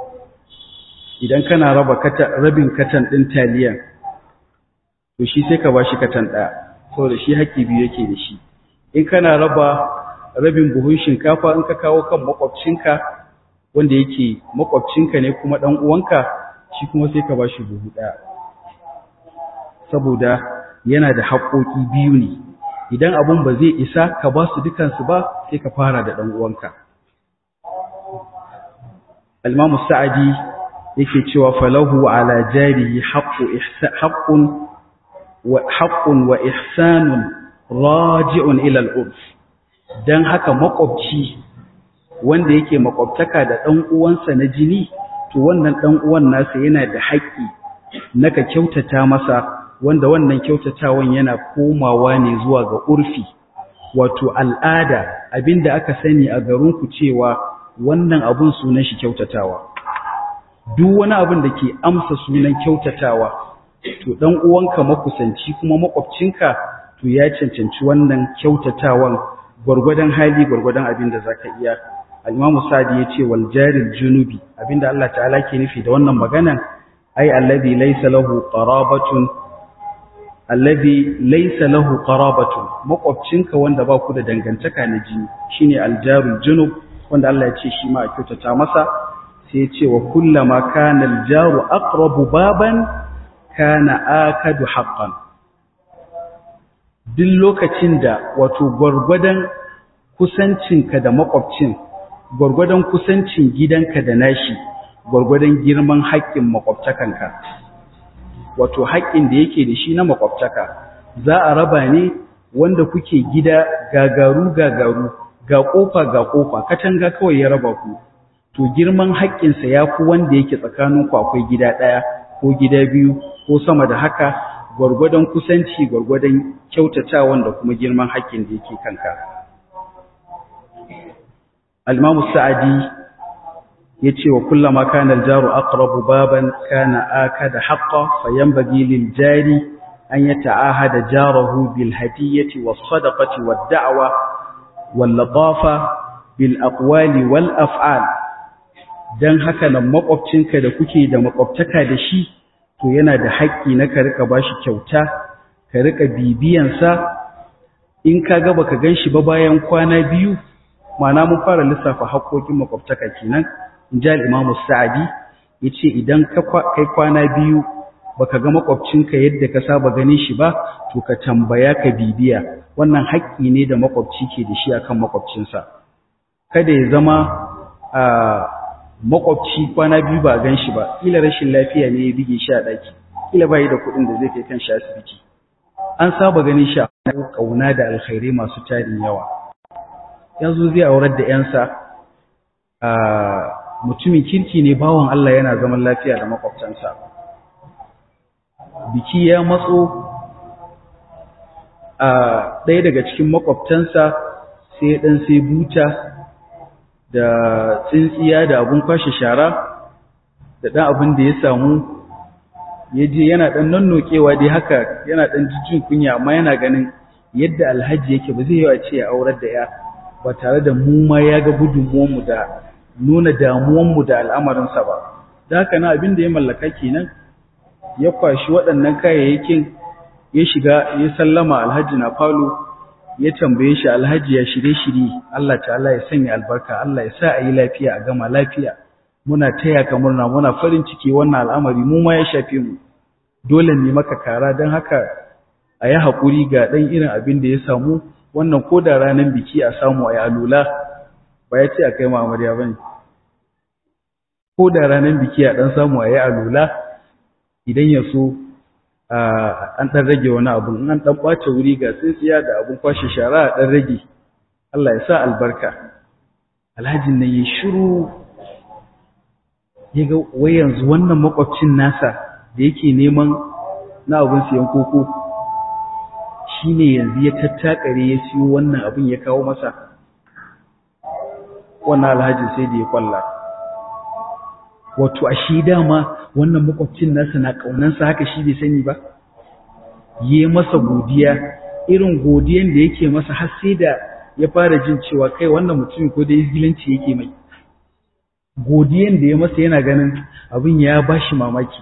idan kana raba rabin katan ɗin taliyan, to shi sai ka ba shi katan ɗaya, saboda shi haƙƙi biyu yake da shi. in kana raba rabin buhun shinkafa in ka kawo kan makwabcinka wanda yake makwabcinka ne kuma dan uwanka shi kuma sai ka bashi buhu daya saboda yana da haƙoƙi biyu ne idan abun ba zai isa ka ba su dukansu ba sai ka fara da dan uwanka al-Imam Sa'di yake cewa falahu ala jarihi haqqu haqqun wa haqqun wa ihsanun raji'un ila al-urf dan haka makwabci wanda yake makwabtaka da dan uwansa na jini to wannan dan uwan nasa yana da haƙƙi naka kyautata masa wanda wannan kyautatawan yana komawa ne zuwa ga urfi wato al'ada abinda aka sani a garinku cewa wannan abun sunan shi kyautatawa duk wani abin da ke amsa sunan kyautatawa to dan uwanka makusanci kuma makwabcinka to ya cancanci wannan kyautatawan gurgurdan hali gurgurdan abin da zaka iya al-Imam Sa'di yace wal jaril junubi abinda Allah ta'ala ke nufi da wannan maganan ai alladhi laysa lahu qarabatun alladhi laysa lahu qarabatun makwabcinka wanda ba ku da dangantaka na jini shine al-jarul junub wanda Allah ya ce shi ma a kyautata masa sai ya ce wa kullama kana al-jaru aqrabu baban kana akadu haqqan duk lokacin da wato gurgurdan kusancinka da makwabcin gurgurdan kusancin gidanka da nashi gurgurdan girman haƙƙin makwabtakanka wato haƙƙin da yake da shi na makwabtaka za a raba ne wanda kuke gida gagaru gagaru ga kofa ga kofa katanga kawai ya raba ku to girman haƙƙinsa ya fi wanda yake tsakaninku akwai gida ɗaya ko gida biyu ko sama da haka gwargwadon kusanci gwargwadon kyautatawan da kuma girman haƙƙin da yake kanka al-Imam Sa'di yace wa kullama kana al-jaru aqrabu baban kana akada haqqan fayanbaghi lil-jari an yata'ahada jarahu bil hadiyati was-sadaqati wad-da'wa wal-latafa bil aqwali wal af'al dan haka nan makwabcinka da kuke da makwabtaka da shi to yana da haƙƙi na ka rika bashi kyauta ka rika bibiyansa in ka ga baka ganshi ba bayan kwana biyu ma'ana mun fara lissafa haƙƙoƙin makwabtaka kenan inji al-Imam Sa'di yace idan ka kai kwana biyu baka ga makwabcinka yadda ka saba ganin shi ba to ka tambaya ka bibiya wannan haƙƙi ne da makwabci ke da shi akan makwabcinsa kada ya zama a makwabci kwana biyu ba gan shi ba kila rashin lafiya ne ya bige shi a daki kila bai da kuɗin da zai kai kan shi asibiti an saba ganin shi a kauna da alkhairi masu tarin yawa yanzu zai aurar da yansa a mutumin kirki ne bawon Allah yana zaman lafiya da makwabtansa biki ya matso a ɗaya daga cikin makwabtansa sai dan sai buta da tsintsiya da abun kwashe shara da dan abin da ya samu yaje yana dan nannokewa dai haka yana dan jijjin kunya amma yana ganin yadda alhaji yake ba zai yi a ce ya aurar da ya ba tare da mu ma ya ga gudunmuwan mu da nuna damuwan mu da al'amarin sa ba da haka na abin da ya mallaka kenan ya kwashi waɗannan kayayyakin ya shiga ya sallama alhaji na falo ya tambaye shi alhaji ya shirye-shirye Allah ta'ala ya sanya albarka Allah ya sa a yi lafiya a gama lafiya muna taya ka murna muna farin ciki wannan al'amari mu ma ya shafe mu dole ne maka kara don haka a yi haƙuri ga ɗan irin abin da ya samu wannan ko da ranar biki a samu a yi alula ba ya ce a kai amarya ba ne ko da ranar biki a ɗan samu a yi alula idan ya so an ɗan rage wani abu in an ɗan ɓace wuri ga tsintsiya da abun kwashe shara a ɗan rage Allah ya sa albarka alhajin nan ya shiru ya ga wai yanzu wannan makwabcin nasa da yake neman na abun siyan koko shi ne yanzu ya tattakare ya siyo wannan abin ya kawo masa wannan alhajin sai da ya kwalla wato a shi dama wannan makwabcin nasa na kaunansa haka shi bai sani ba yi masa godiya irin godiyan da yake masa har sai da ya fara jin cewa kai wannan mutumin ko da izgilanci yake mai godiyan da ya masa yana ganin abin ya bashi mamaki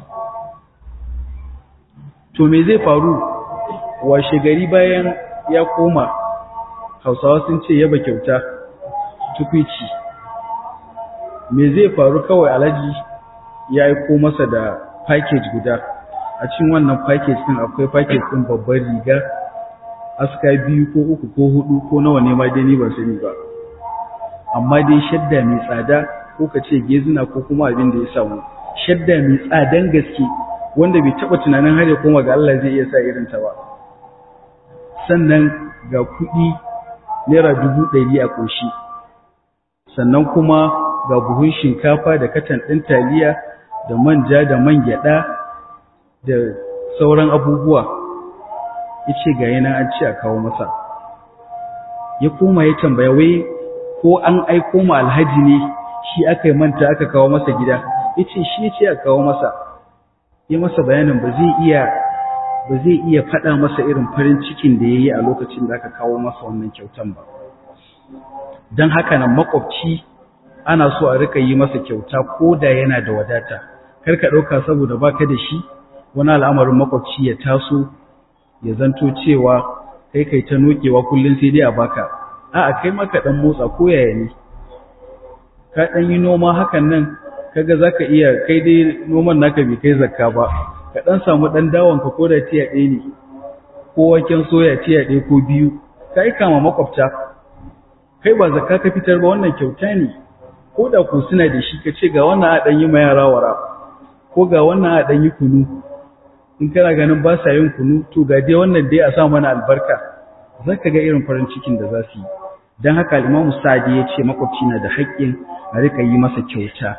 to me zai faru washe gari bayan ya koma Hausawa sun ce yaba kyauta tukwici. Me zai faru kawai Alhaji ya aiko masa da package guda, a cikin wannan package din akwai package din babbar riga, aska biyu ko uku ko hudu ko nawa ne ma dai ni ban sani ba, amma dai shadda mai tsada ko ka ce gezina ko kuma abin da ya samu, shadda mai tsadan gaske wanda bai taba tunanin har ya koma ga Allah zai iya sa irin ta ba. Sannan ga kuɗi naira dubu ɗari a ƙoshi, sannan kuma ga buhun shinkafa da katan ɗin taliya da manja da man gyaɗa da sauran abubuwa. Ya ce ga yana an ce a kawo masa. Ya koma ya tambaya wai ko an aiko ma Alhaji ne shi aka yi manta aka kawo masa gida. Ya ce shi ya ce a kawo masa. Ya masa bayanin ba zai iya ba zai iya faɗa masa irin farin cikin da ya yi a lokacin da aka kawo masa wannan kyautan ba. Don haka nan makwabci ana so a rika yi masa kyauta ko da yana da wadata. Kar ka ɗauka saboda baka da shi wani al'amarin makwabci ya taso ya zanto cewa kai kai ta nokewa kullum sai dai a baka. A'a kai maka ɗan motsa ko yaya ne. Ka ɗan yi noma hakan nan kaga zaka iya kai dai noman naka bai kai zakka ba. Ka ɗan samu ɗan dawonka ko da tiya ɗaya ne, ko waken soya tiya ɗaya ko biyu, ka yi kama makwabta, kai ba zakka ka fitar ba wannan kyauta ne, ko da ku suna da shi ka ce ga wannan a ɗan yi ma yara wara, ko ga wannan a ɗan yi kunu, in kana ganin ba sa yin kunu, to ga dai wannan dai a sa mana albarka, za ka ga irin farin cikin da za su yi. Don haka Imam Sa'di ya ce makwabci na da haƙƙin a riƙa yi masa kyauta.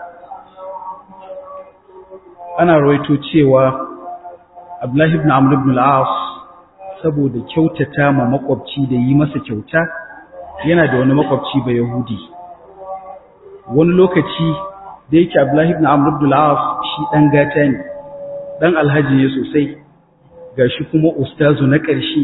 Ana rawaito cewa Abdullah ibn Amr ibn al-As saboda kyautata ma makwabci da yi masa kyauta yana da wani makwabci ba Yahudi. Wani lokaci da yake Abdullah ibn Amr ibn al-As shi dan gata ne, dan alhaji ne sosai, gashi kuma ustazu na ƙarshe,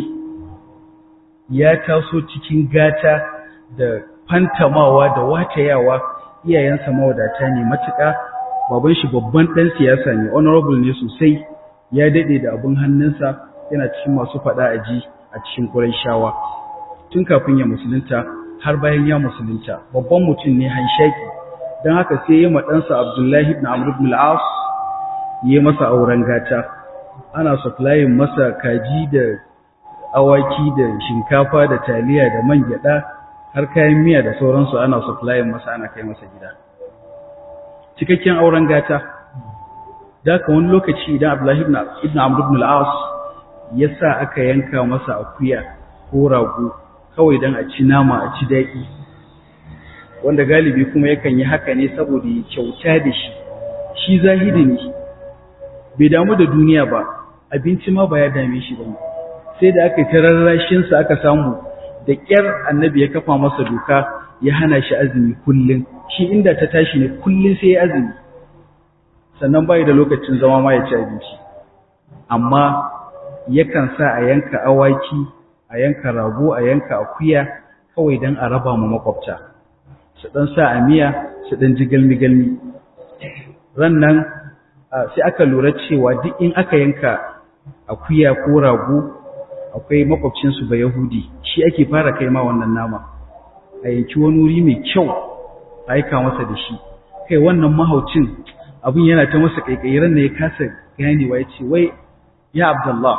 ya taso cikin gata da fantamawa da watayawa, iyayensa mawadata ne matuƙa. Baban shi babban ɗan siyasa ne, honorable ne sosai, ya daɗe da abin hannunsa, yana cikin masu faɗa a ji a cikin Qurayshawa. Tun kafin ya musulunta har bayan ya musulunta, babban mutum ne hanshaki. Don haka sai ya maɗansa Abdullahi ibn Amr ibn al-As ya masa auren gata. Ana supplying masa kaji da awaki da shinkafa da taliya da man gyaɗa har kayan miya da sauransu ana supplying masa, ana kai masa gida. Cikakken auren gata. Da ka wani lokaci idan Abdullahi ibn Amr ibn al-As ya sa aka yanka masa akuya ko rago kawai don a ci nama a ci daɗi, wanda galibi kuma yakan yi haka ne saboda ya kyauta da shi. Shi zahidi ne, bai damu da duniya ba, abinci ma ba ya dame shi ba. Sai da aka yi ta rarrashinsa aka samu da ƙyar annabi ya kafa masa doka ya hana shi azumi kullum. Shi inda ta tashi ne kullum sai ya azumi, sannan bai da lokacin zama ma ya ci abinci, amma yakan sa a yanka awaki, a yanka rago, a yanka akuya kawai don a raba mu makwabta, su dan sa a miya, su dan ji galmi-galmi. Rannan sai aka lura cewa duk in aka yanka akuya ko rago akwai makwabcinsu ba Yahudi, shi ake fara kai ma wannan nama, a yanki wani wuri mai kyau aika masa da shi. Kai wannan mahaucin abin yana ta masa kaikayiran da ya kasa ganewa, ya ce wai ya Abdullah,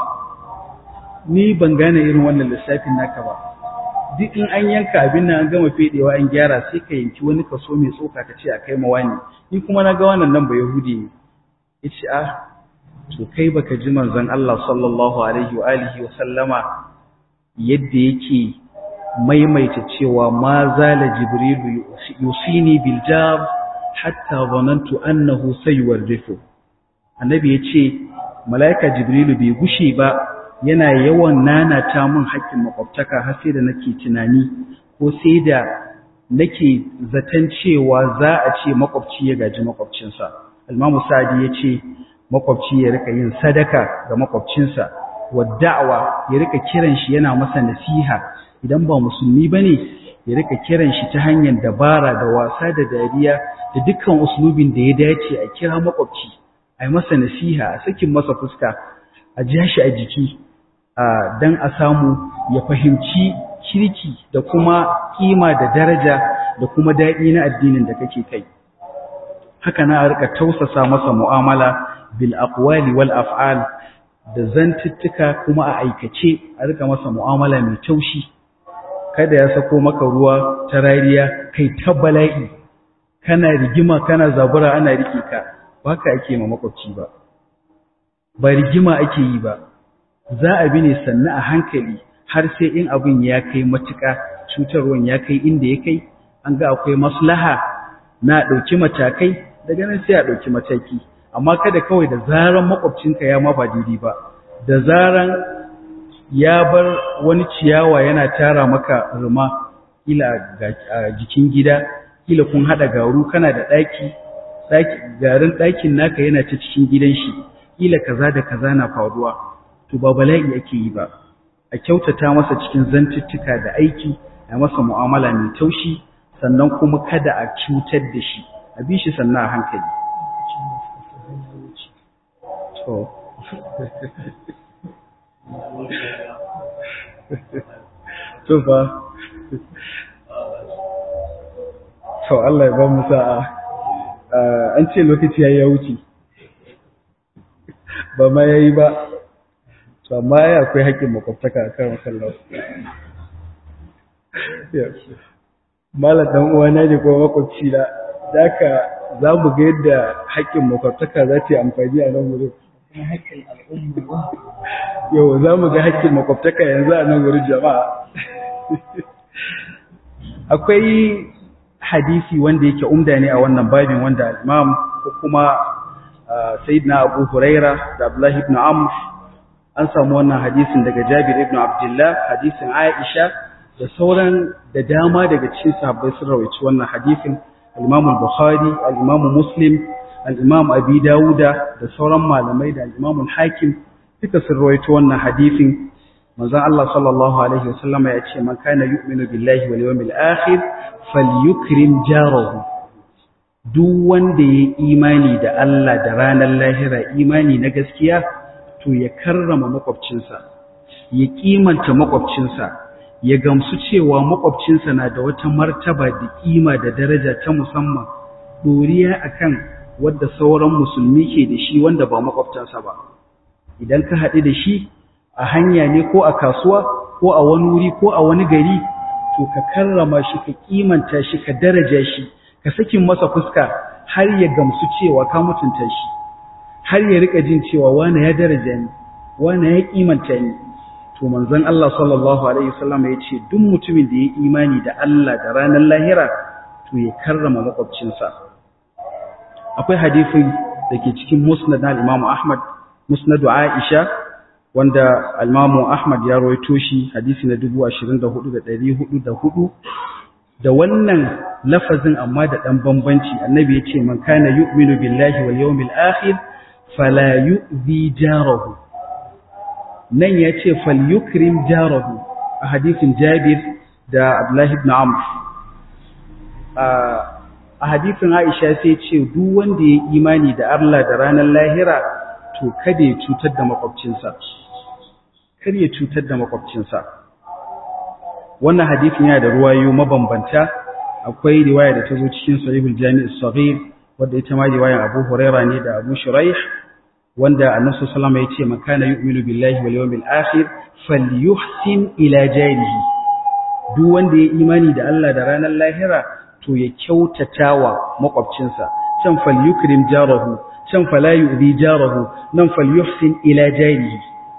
ni ban gane irin wannan lissafin naka ba, duk in an yanka abin nan an gama fedewa an gyara sai ka yanki wani kaso mai tsoka ka ce a kai mawa ne, ni kuma na ga wannan nan ba Yahudi ne. Ya ce ah, to kai baka ji manzon Allah sallallahu alaihi wa alihi wa sallama yadda yake maimaita cewa ma zala jibrilu yusini bil jar hatta zanantu annahu sayuwarrifu. Annabi yace malaika jibrilu bai gushe ba yana yawan nanata min haƙƙin makwabtaka har sai da nake tunani ko sai da nake zaton cewa za a ce makwabci ya gaji makwabcinsa. Al-Imam Sa'di yace makwabci ya rika yin sadaka ga makwabcinsa, wa da'wa ya rika kiran shi yana masa nasiha, idan ba musulmi bane ya rika kiran shi ta hanyar dabara da wasa da dariya da dukkan uslubin da ya dace a kira makwabci, a yi masa nasiha, a sakin masa fuska, a ja shi a jiki, dan a samu ya fahimci kirki da kuma kima da daraja da kuma daɗi na addinin da kake kai. Haka na rika tausasa masa mu'amala bil aqwali wal af'al, da zantuttuka kuma a aikace a rika masa mu'amala mai taushi. Kada ya sako maka ruwa ta rariya kai ta bala'i, kana rigima kana zabura ana rike ka, ba ka ake ma makwabci ba, ba rigima ake yi ba, za a bi ne sannu a hankali har sai in abin ya kai matuƙa, cutarwan ya kai inda ya kai, an ga akwai maslaha na ɗauki matakai, daga nan sai a ɗauki mataki. Amma kada kawai da zaran makwabcinka ya ma ba daidai ba, da zaran ya bar wani ciyawa yana tara maka ruma ila a jikin gida, ila kun haɗa garu, kana da ɗaki, garin ɗakin naka yana ta cikin gidan shi, ila kaza da kaza na faruwa, to ba bala'i ake yi ba. A kyautata masa cikin zantuttuka da aiki, a masa mu'amala mai taushi, sannan kuma kada a cutar da shi, a bi shi sannan a hankali. To, to fa, to Allah ya ba mu sa'a, an ce lokaci ya wuce, ba ma ya yi ba. To amma ya akwai haƙƙin makwabtaka a kan makallau. Malam ɗan uwana ne kuma makwabci da daka za mu ga yadda haƙƙin makwabtaka za ta yi amfani a nan wurin. Yau za mu ga haƙƙin makwabtaka yanzu a nan wurin jama'a. Akwai hadisi wanda yake umda ne a wannan babin, wanda Imam ko kuma Sayyidina Abu Huraira da Abdullah ibn Amr, an samu wannan hadisin daga Jabir ibn Abdullah, hadisin Aisha da sauran da dama daga cikin sahabbai sun rawaici wannan hadisin. Al-Imam al-Bukhari, al-Imam Muslim, al-Imam Abi Dawuda da sauran malamai da al-Imam al-Hakim duka sun rawaito wannan hadisin. Manzon Allah sallallahu alaihi wasallam ya ce, man kana yu'minu billahi wal yawmil akhir falyukrim jarahu. Duk wanda ya imani da Allah da ranar lahira, imani na gaskiya, to ya karrama makwabcinsa, ya kimanta makwabcinsa, ya gamsu cewa makwabcinsa na da wata martaba da kima da daraja ta musamman, doriya akan wadda sauran musulmi ke da shi wanda ba makwabtansa ba. Idan ka haɗu da shi a hanya ne ko a kasuwa ko a wani wuri ko a wani gari, to ka karrama shi, ka kimanta shi, ka daraja shi, ka sakin masa fuska har ya gamsu cewa ka mutunta shi, har ya rika jin cewa wane ya daraja ni, wane ya kimanta ni. To manzon Allah sallallahu alaihi wasallam ya ce duk mutumin da ya imani da Allah da ranar lahira, to ya karrama makwabcinsa. Akwai hadisi da ke cikin musnad na Imam Ahmad, musnad Aisha, wanda Imam Ahmad ya rawaito shi, hadisi na dubu ashirin da hudu da ɗari hudu da hudu, da wannan lafazin amma da ɗan bambanci. Annabi ya ce, man kana yu'minu billahi wal yawmil akhir fala yu'zi jarahu. Nan ya ce falyukrim jarahu a hadisin Jabir da Abdullah ibn Amr. A hadisin Aisha sai ce duk wanda ya imani da Allah da ranar lahira, to kada ya cutar da makwabcinsa, kada ya cutar da makwabcinsa. Wannan hadisin yana da ruwayo mabambanta. Akwai riwaya da ta zo cikin Sahihul Jami' as-Saghir, wadda ita ma riwayan Abu Huraira ne da Abu Shuraih, wanda Annabi sallallahu alaihi wasallam ya ce, man kana yu'minu billahi wal yawmil akhir falyuhsin ila jarihi. Duk wanda ya imani da Allah da ranar lahira, to ya kyautatawa makwabcinsa. Can falyukrim jarahu, can fala yu'zi jarahu, nan falyuhsin ila jarihi.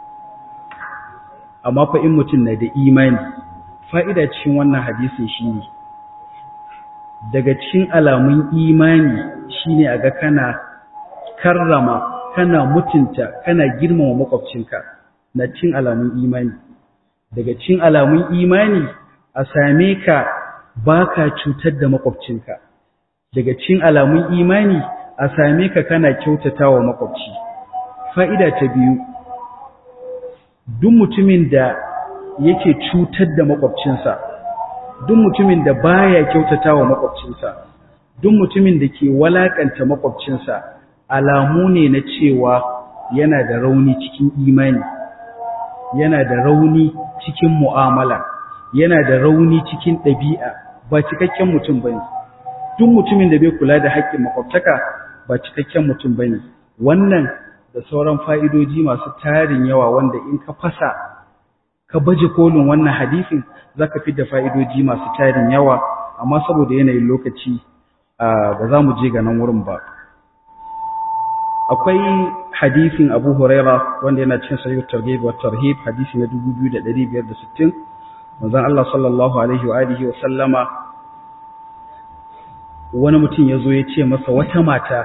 Amma fa in mutum na da imani, fa'ida cikin wannan hadisin shine, daga cikin alamun imani shine aga kana karrama, kana mutunta, kana girmama makwabcinka, na cikin alamun imani. Daga cikin alamun imani a same ka baka cutar da makwabcinka. Daga cikin alamun imani a same ka kana kyautatawa makwabci. Fa'ida ta biyu, duk mutumin da yake cutar da makwabcinsa, duk mutumin da baya kyautatawa makwabcinsa, duk mutumin da ke walakanta makwabcinsa, alamu ne na cewa yana da rauni cikin imani, yana da rauni cikin mu'amala, yana da rauni cikin ɗabi'a ba cikakken mutum bane duk mutumin da bai kula da haƙƙin makwabtaka ba cikakken mutum bane wannan da sauran fa'idoji masu tarin yawa wanda in ka fasa ka baje kolin wannan hadisin zaka fi da fa'idoji masu tarin yawa amma saboda yanayin lokaci ba za mu je ga nan wurin ba akwai hadisin Abu Huraira wanda yana cikin sahih targhib wa tarhib hadisi na dubu biyu da ɗari biyar da sittin manzon Allah sallallahu alaihi wa alihi wa sallama wani mutum yazo ya ce masa wata mata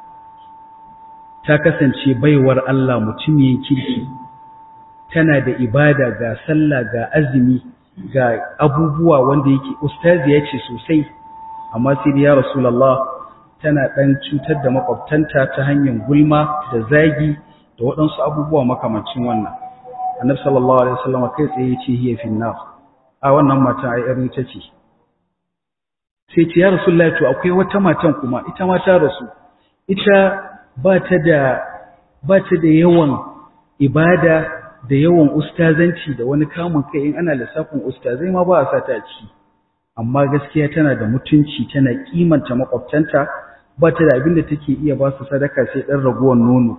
ta kasance baiwar Allah mutumin kirki tana da ibada ga sallah ga azumi ga abubuwa wanda yake ustaziya ce sosai amma sai ya Rasulullah tana dan cutar da makwabtanta ta hanyar gulma da zagi da waɗansu abubuwa makamancin wannan Annabi sallallahu alaihi wasallam kai tsaye yace hiya fi nar a wannan mata ai irin ta ce sai ce ya Rasulullah to akwai wata matan kuma ita ma ta rasu ita ba ta da ba ta da yawan ibada da yawan ustazanci da wani kamun kai in ana lissafin ustazai ma ba a sata a ciki amma gaskiya tana da mutunci tana kimanta makwabtanta ba ta da abin da take iya ba su sadaka sai dan raguwar nono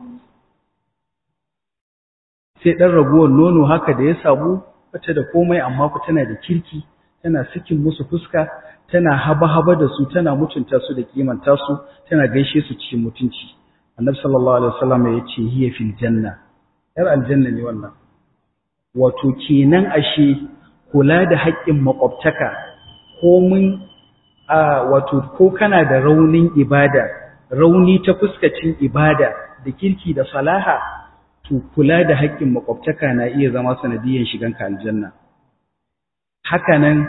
sai dan raguwar nono haka da ya samu bata da komai amma ku tana da kirki tana sakin musu fuska tana haba-haba da su tana mutunta su da kimanta su tana gaishe su cikin mutunci annabi sallallahu alaihi wasallam ya ce hiya fil janna yar aljanna ne wannan wato kenan ashe kula da haƙƙin makwabtaka ko mun a wato ko kana da raunin ibada rauni ta fuskacin ibada da kirki da salaha to kula da haƙƙin makwabtaka na iya zama sanadiyan shiganka aljanna hakanan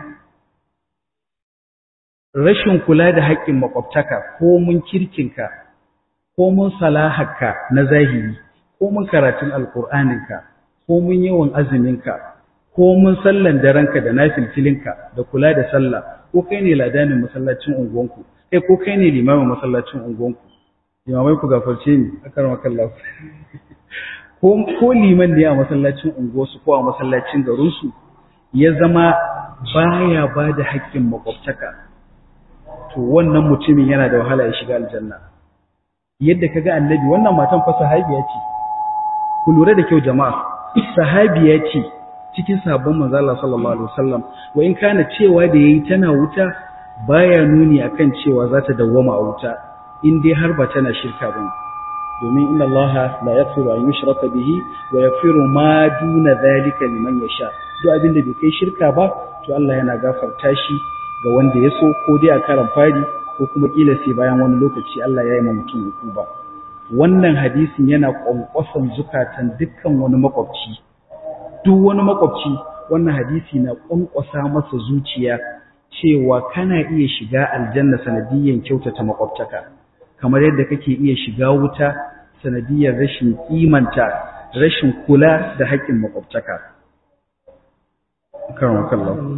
rashin kula da haƙƙin makwabtaka ko mun kirkinka ko mun salaharka na zahiri ko mun karatun alƙur'aninka ko mun yawan azuminka ko mun sallan daranka da nafilfilinka da kula da sallah ko kai ne ladanin masallacin unguwanku kai ko kai ne limamin masallacin unguwanku limamai ku gafarce ni akarma kallahu ko ko liman ne a masallacin unguwarsu ko a masallacin garinsu ya zama baya ba da haƙƙin makwabtaka to wannan mutumin yana da wahala ya shiga aljanna yadda kaga annabi wannan matan fa sahabiya ce ku lura da kyau jama'a sahabiya ce cikin sahabban manzo Allah sallallahu alaihi wasallam wa in kana cewa da yayi tana wuta baya nuni akan cewa za ta dawwama a wuta in dai har ba tana shirka bane domin inna Allah la yaghfiru an yushraka bihi wa yaghfiru ma duna dhalika liman yasha duk abinda bai kai shirka ba to Allah yana gafarta shi ga wanda ya so ko dai a karan fari ko kuma kila sai bayan wani lokaci Allah ya yi ma mutum hukuba wannan hadisin yana kwankwason zukatan dukkan wani makwabci duk wani makwabci wannan hadisi na kwankwasa masa zuciya cewa kana iya shiga aljanna sanadiyan kyautata makwabtaka kamar yadda kake iya shiga wuta sanadiyar rashin kimanta rashin kula da haƙƙin makwabtaka karamakallahu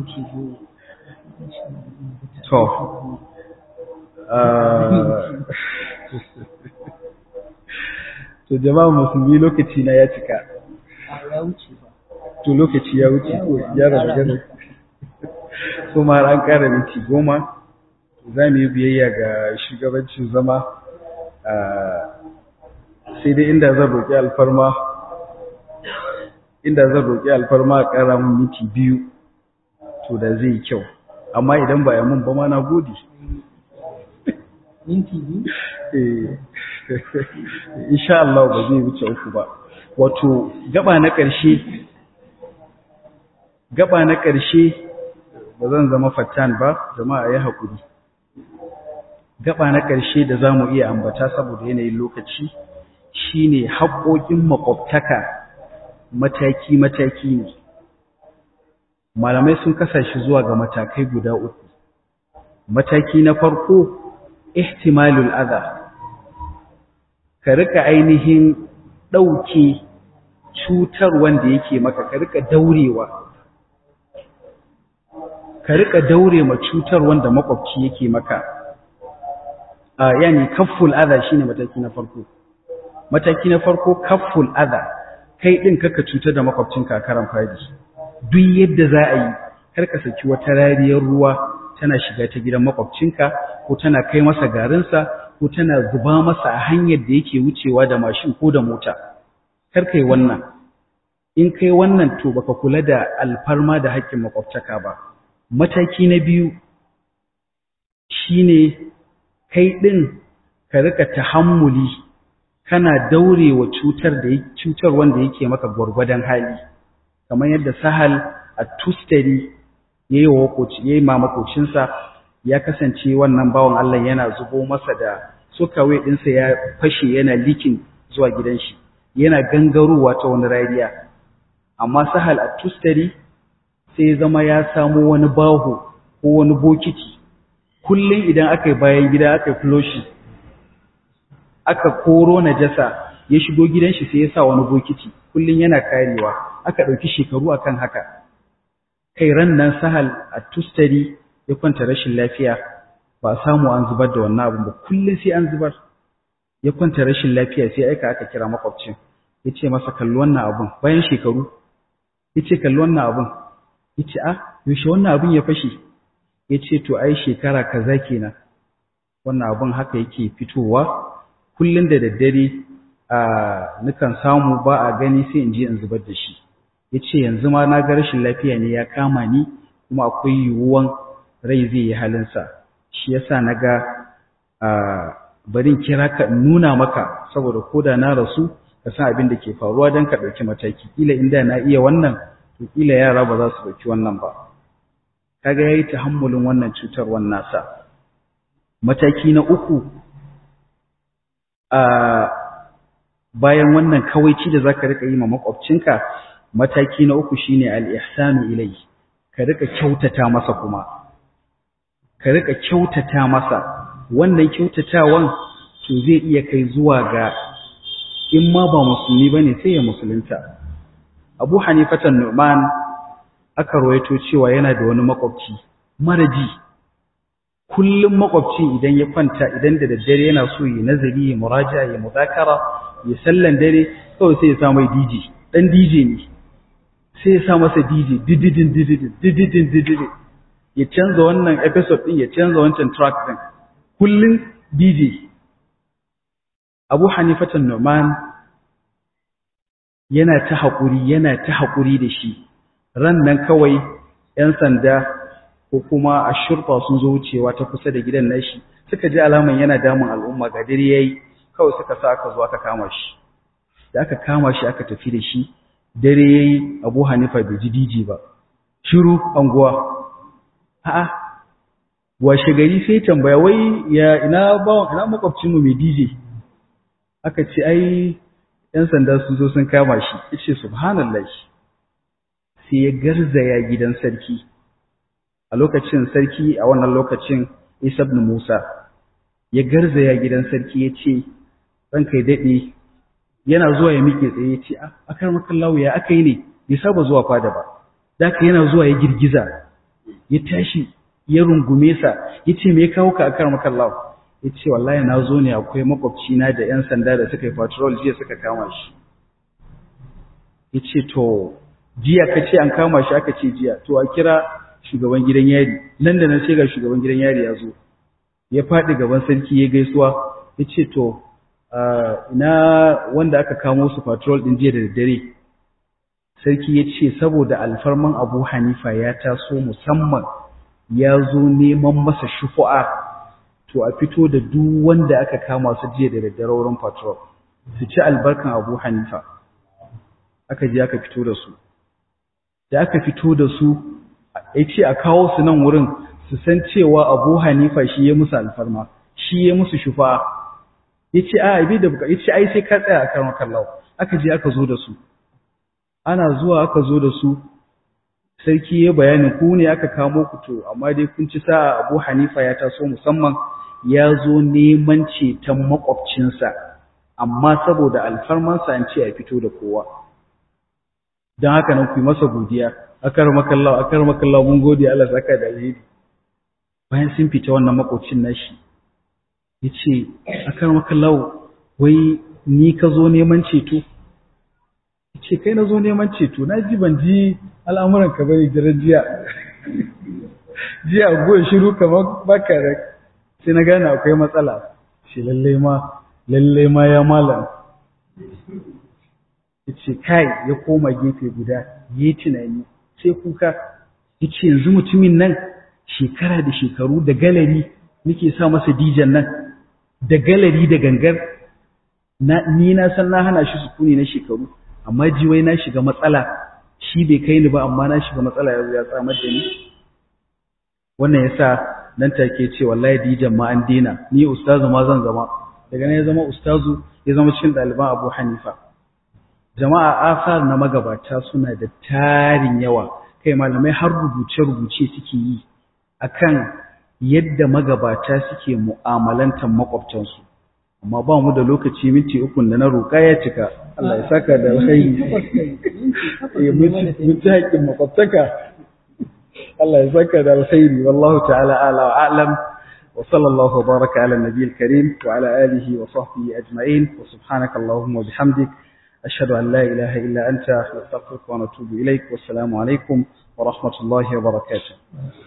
to to jama'a musulmi lokaci na ya cika ya wuce ba to lokaci ya wuce ko ya rabu gane kuma an ƙara minti goma za mu yi biyayya ga shugabancin zama sai dai inda zan roƙi alfarma inda zan roƙi alfarma a ƙara mun minti biyu to da zai yi kyau amma idan ba ya mun ba ma na gode minti biyu eh insha Allah ba zai wuce uku ba wato gaba na ƙarshe gaba na ƙarshe ba zan zama fattan ba jama'a ya haƙuri gaba na ƙarshe da zamu iya ambata saboda yanayin lokaci shine haƙoƙin makwabtaka mataki mataki ne malamai sun kasa shi zuwa ga matakai guda uku mataki na farko ihtimalul adha ka rika ainihin dauke cutar wanda yake maka ka rika daurewa ka rika daure ma cutar wanda makwabci yake maka a yani kafful adha shine mataki na farko mataki na farko kafful adha kai din kaka cutar da makwabcinka karan fadi duk yadda za a yi kar ka saki wata rariyar ruwa tana shiga ta gidan makwabcinka ko tana kai masa garinsa ko tana zuba masa a hanyar da yake wucewa da mashin ko da mota. Kar kai wannan. In kai wannan to baka kula da alfarma da haƙƙin makwabtaka ba. Mataki na biyu shine kai din ka rika tahammuli, kana daurewa cutar da cutar wanda yake maka gurgurdan hali. Kamar yadda Sahal at-Tustari yayi wa koci yayi ma makocinsa, ya kasance wannan bawon Allah yana zubo masa da sukawai dinsa ya fashe yana likin zuwa gidan shi, yana gangarowa ta wani rariya. Amma Sahal at-Tustari sai zama ya samu wani baho ko wani bokiti, kullun idan aka yi bayan gida aka yi flushi aka koro najasa ya shigo gidan shi sai ya sa wani bokiti, kullun yana karewa. Aka ɗauki shekaru akan haka. Kai ran nan Sahal at-Tustari ya kwanta rashin lafiya, ba samu an zubar da wannan abin ba, kullun sai an zubar. Ya kwanta rashin lafiya sai aika aka kira makwabcin, ya ce masa kalli wannan abin bayan shekaru, ya ce kalli wannan abin, ya ce ah yaushe wannan abin ya fashe, ya ce to ai shekara kaza kenan wannan abin haka yake fitowa, kullun da daddare a nukan samu ba a gani sai in je in zubar da shi. Ya ce yanzu ma na ga rashin lafiya ne ya kama ni, kuma akwai yiwuwan rai zai yi halinsa, shi yasa na ga barin kira ka nuna maka saboda koda na rasu ka san abin da ke faruwa don ka ɗauki mataki. Kila inda na iya wannan to kila yara ba za su ɗauki wannan ba. Kaga yayi tahammulin wannan cutarwar nasa. Mataki na uku, a bayan wannan kawaici da zaka rika yi ma makwabcinka, mataki na uku shine al-ihsanu ilayhi, ka rika kyautata masa kuma ka rika kyautata masa. Wannan kyautatawan to zai iya kai zuwa ga in ma ba musulmi bane sai ya musulunta. Abu Hanifa an-Nu'man aka rawaito cewa yana da wani makwabci maraji. Kullum makwabci idan ya kwanta, idan da daddare yana so yi nazari, ya muraja, ya muzakara, ya sallan dare, kawai sai ya sa mai D J, dan D J ne. Sai ya sa masa D J dididin dididin dididin dididin, ya canza wannan episode din, ya canza wancan track din, kullun D J. Abu Hanifa an-Nu'man yana ta haƙuri, yana ta haƙuri da shi. Ran nan kawai ‘yan sanda ko kuma a shurfa sun zo wucewa ta kusa da gidan nashi, suka ji alaman yana damun al'umma, ga dare yayi, kawai suka sa aka zo aka kama shi. Da aka kama shi aka tafi da shi, dare yayi, Abu Hanifa bai ji D J ba. Shiru anguwa. A'a, washe gari sai tambaya, wai ya ina bawon ina makwabcin mu mai D J? Aka ce ai ‘yan sanda sun zo sun kama shi. Yace subhanallah. Sai ya garzaya gidan sarki. A lokacin sarki a wannan lokacin Isa ibn Musa ya garzaya gidan sarki ya ce ranka ya dade, yana zuwa ya miƙe tsaye ya ce a karmakallahu ya aka yi ne, bai saba zuwa fada ba. Da haka yana zuwa ya girgiza, ya tashi ya rungume sa, ya ce me ya kawo ka a karmakallahu? Ya ce wallahi na zo ne akwai makwabci na da ‘yan sanda da suka yi patrol jiya suka kama shi. Ya ce to jiya ka ce an kama shi? Aka ce jiya. To a kira shugaban gidan yari. Nan da nan sai ga shugaban gidan yari ya zo, ya faɗi gaban sarki ya gaisuwa. Ya ce to ina wanda aka kamo su patrol ɗin jiya da daddare? Sarki ya ce saboda alfarman Abu Hanifa ya taso musamman ya zo neman masa shufu'a, to a fito da duk wanda aka kama su jiya da daddare wurin patrol su ci albarkan Abu Hanifa. Aka je aka fito da su. Da aka fito da su, ya ce a kawo su nan wurin su san cewa Abu Hanifa shi ya musu alfarma, shi ya musu shufa. Ya ce a abi da buka, ya ce ai sai ka tsaya a karon kallawa. Aka je aka zo da su. Ana zuwa aka zo da su, sarki ya bayani ku ne aka kamo ku, to amma dai kun ci sa'a Abu Hanifa ya taso musamman ya zo neman ceton makwabcinsa, amma saboda alfarmansa an ce a fito da kowa. Don haka nan ku yi masa godiya, akar makallawa akar makallawa mun gode Allah saka da alheri. Bayan sun fita wannan makwabcin nashi ya ce akar makallawa wai ni ka zo neman ceto? Ya ce kai na zo neman ceto, na ji ban ji al'amuran ka bane jiran jiya. jiya goyi shiru kamar baka da sai na gane akwai matsala shi lalle ma lalle ma ya malam yace kai ya koma gefe guda yi tunani sai kuka yace yanzu mutumin nan shekara da shekaru da galari nake sa masa dijan nan da galari da gangar na ni na san na hana shi sukuni na shekaru amma jiwai na shiga matsala shi bai kai ni ba amma na shiga matsala yanzu ya tsamar da ni wannan yasa nan take ce wallahi dijan ma an dena ni ustazu ma zan zama daga nan ya zama ustazu ya zama cikin ɗaliban Abu Hanifa jama'a asar na magabata suna da tarin yawa kai malamai har rubuce rubuce suke yi akan yadda magabata suke mu'amalantar makwabtansu amma ba mu da lokaci minti uku da na roƙa ya cika Allah ya saka da alkhairi eh mun ci haƙin makwabtaka Allah ya saka da alkhairi wallahu ta'ala ala wa a'lam wa sallallahu baraka ala nabiyil karim wa ala alihi wa sahbihi ajma'in wa subhanaka allahumma wa bihamdik ashhadu an la ilaha illa anta astaghfiruka wa atubu ilaik wa assalamu alaikum wa rahmatullahi wa barakatuh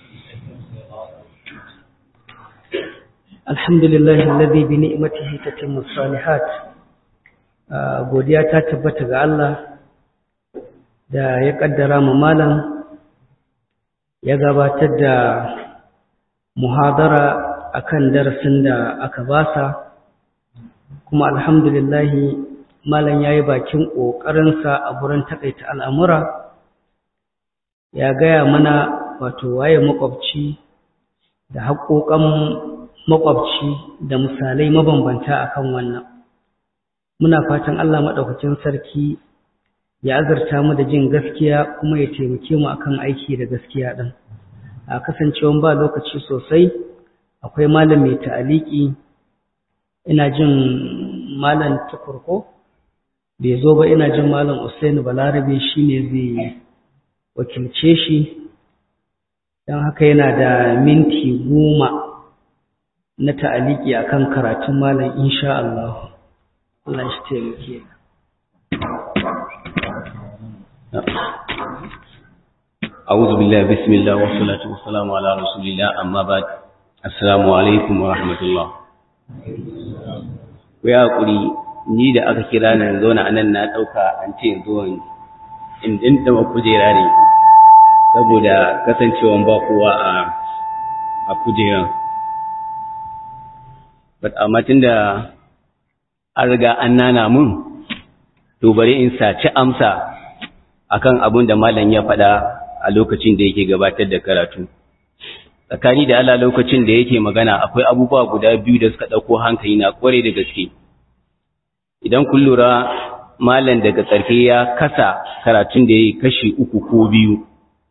alhamdulillahi alladhi bi ni'matihi tatimmu salihat godiya ta tabbata ga Allah da ya kaddara mu malam ya gabatar da muhadara akan darasin da aka basa kuma alhamdulillahi malam yayi bakin kokarin sa a gurin takaita al'amura ya gaya mana wato waye makwabci da haƙoƙan makwabci da misalai mabambanta akan wannan muna fatan Allah madaukakin sarki ya azurta mu da jin gaskiya kuma ya taimake mu akan aiki da gaskiya din a kasancewan ba lokaci sosai akwai malam mai ta'aliki ina jin malam tukurko bai zo ba ina jin malam Usaini Balarabe shine zai wakilce shi dan haka yana da minti goma na ta'aliki akan karatun malam insha Allah Allah shi taimake أعوذ بالله بسم الله والصلاة والسلام على رسول الله أما بعد السلام عليكم ورحمة الله ويا قولي ni da aka kira nan zo na anan na dauka an ce zo in din da kujera ne saboda kasancewan ba kowa a a kujeran but amma tunda an riga an nana mun to bari in saci amsa akan abin da malam ya faɗa a lokacin da yake gabatar da karatu tsakani da Allah lokacin da yake magana akwai abubuwa guda biyu da suka dauko hankali na kware da gaske idan kun lura malam daga tsarki ya kasa karatun da yake kashi uku ko biyu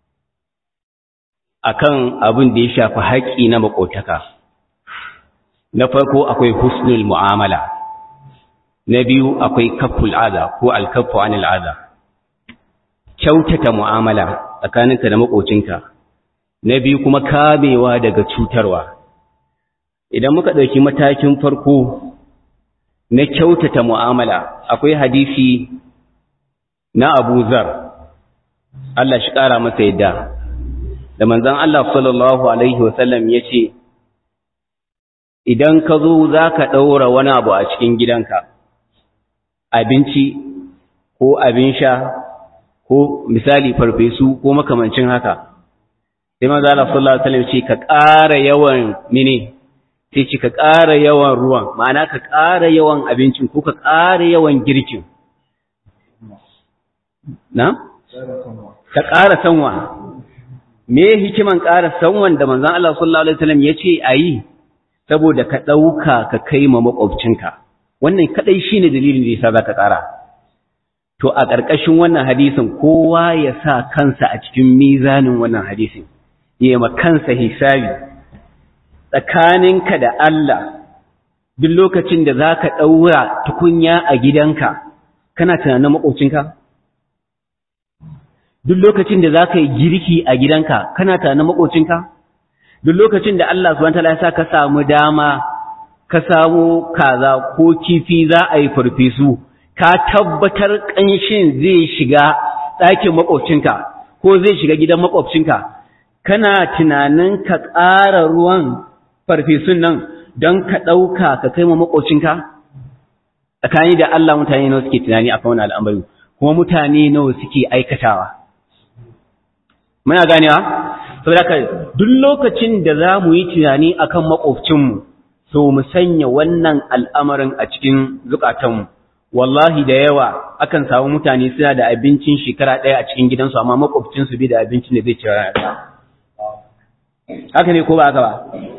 akan abin da ya shafi haƙƙi na makotaka na farko akwai husnul mu'amala na biyu akwai kaful aza ko alkafu anil aza kyautata mu'amala tsakaninka da makocinka na biyu kuma kamewa daga cutarwa idan muka ɗauki matakin farko na kyautata mu'amala akwai hadisi na Abu Zar Allah shi ƙara masa yadda da manzon Allah sallallahu alaihi wasallam yace idan ka zo zaka daura wani abu a cikin gidanka abinci ko abin sha ko misali farfesu ko makamancin haka sai manzo Allah sallallahu alaihi wasallam ce ka ƙara yawan mini sai ce ka ƙara yawan ruwan ma'ana ka ƙara yawan abincin ko ka ƙara yawan girkin na ka ƙara sanwa me hikiman ƙara sanwan da manzon Allah sallallahu alaihi wasallam yace ayi saboda ka dauka ka kai ma makwabcinka wannan kadai shine dalilin da yasa zaka ƙara to a ƙarƙashin wannan hadisin kowa ya sa kansa a cikin mizanin wannan hadisin yayi ma kansa hisabi tsakaninka da Allah duk lokacin da zaka daura tukunya a gidanka kana tunanin makwabcinka duk lokacin da zaka yi girki a gidanka kana tunanin makwabcinka duk lokacin da Allah subhanahu wataala ya sa ka samu dama ka samu kaza ko kifi za a yi farfesu ka tabbatar ƙanshin zai shiga ɗakin makwabcinka ko zai shiga gidan makwabcinka kana tunanin ka ƙara ruwan farfesun nan don ka ɗauka ka kai ma maƙocinka? Tsakani da Allah mutane nawa suke tunani a kawai al'amari, kuma mutane nawa suke aikatawa. Muna ganewa? Saboda ka duk lokacin da za mu yi tunani a kan maƙocinmu, so mu sanya wannan al'amarin a cikin zukatanmu. Wallahi da yawa akan samu mutane suna da abincin shekara ɗaya a cikin gidansu, amma maƙwabcinsu bai da abincin da zai ci rana. Haka ne ko ba haka ba?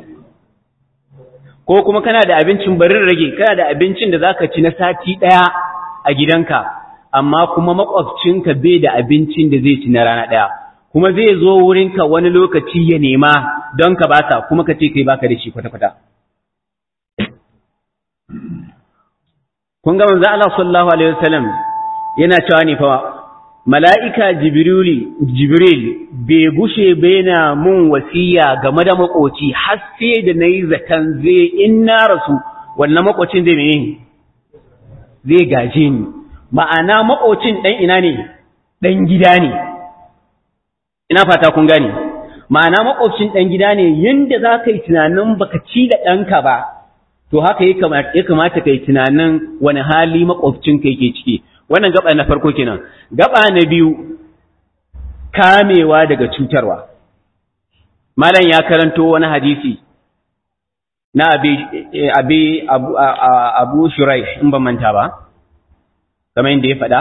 Ko kuma kana da abincin barin rage, kana da abincin da zaka ci na sati ɗaya a gidanka, amma kuma makwabcinka bai da abincin da zai ci na rana ɗaya, kuma zai zo wurinka wani lokaci ya nema don ka baka, kuma ka ce kai baka da shi kwata-kwata. Kun ga manzo Allah sallallahu alaihi wasallam yana cewa ne fa mala'ika Jibril Jibril bai gushe baina mun wasiya game da makoci har sai da nayi zakan zai in na rasu wannan makocin zai mene zai gaje ni. Ma'ana makocin dan ina ne? Dan gida ne. Ina fata kun gane. Ma'ana makocin dan gida ne, yanda zaka yi tunanin baka ci da danka ba, to haka ya kamata kai tunanin wani hali makwabcinka yake ciki. Wannan gaba na farko kenan. Gaba na biyu, kamewa daga cutarwa. Malam ya karanto wani hadisi na abi abi abu, abu Shuraih in ban manta ba, kamar yadda ya faɗa.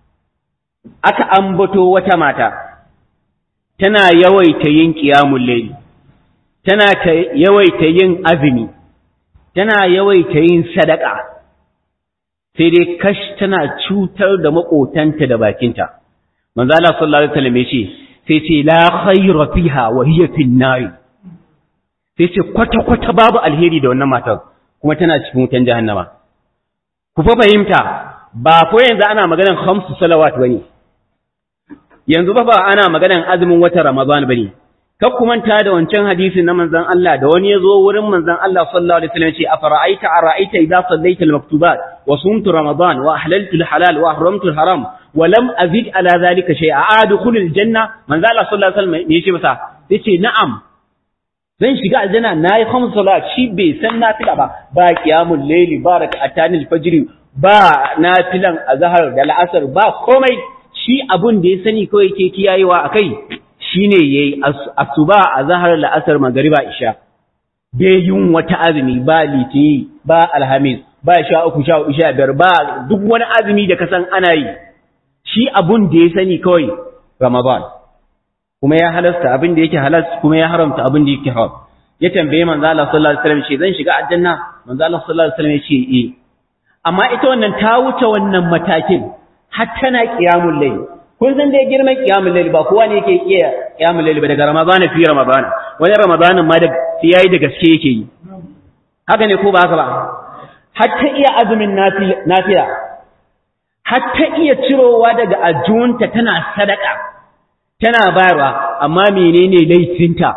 Aka ambato wata mata tana yawaita yin qiyamul layl, tana ta yawaita yin azumi, tana yawaita yin sadaka, sai dai kash tana cutar da makotanta da bakinta. Manzo Allah sallallahu alaihi wasallam yace sai ce la khayra fiha wa hiya fin nar. Sai ce kwata kwata babu alheri da wannan matar, kuma tana cikin wutan jahannama. Ku fa fahimta, ba ko yanzu ana maganar khamsu salawat bane. Yanzu ba ba ana maganar azumin watan Ramadan bane. Kar ku manta da wancan hadisin na manzon Allah da wani yazo wurin manzon Allah sallallahu alaihi wasallam ce afara'aita ara'aita idza sallaita al-maktubat wa sumtu ramadan wa ahlaltu al-halal wa haramtu al-haram wa lam azid ala dhalika shay'a adkhulu al-janna. Manzon Allah sallallahu alaihi wasallam yace masa yace na'am zan shiga aljanna nayi khamsu salat. Shi bai san nafila ba, ba qiyamul layli, ba rak'atan al-fajr, ba nafilan azhar da al'asr, ba komai. Shi abun da ya sani kawai yake kiyayewa akai shine yayi asuba azhar la'asar magriba isha, bai yin wata azumi ba litini ba alhamis ba sha uku sha uku sha biyar ba duk wani azumi da kasan ana yi. Shi abun da ya sani kawai Ramadan, kuma ya halasta abin da yake halas, kuma ya haramta abin da yake haram. Ya tambaye manzo Allah sallallahu alaihi wasallam shi zan shiga aljanna? Manzo Allah sallallahu alaihi wasallam ya ce eh. Amma ita wannan ta wuce wannan matakin har tana qiyamul layl. Kun san dai girman qiyamul layl ba kowa ne yake iya qiyamul layl ba, daga Ramadan fi Ramadan. Wani Ramadan ma da yayi da gaske yake yi. Haka ne ko ba haka ba? Har ta iya azumin nafila. Har ta iya cirowa daga ajunta tana sadaka. Tana bayarwa, amma menene laifinta?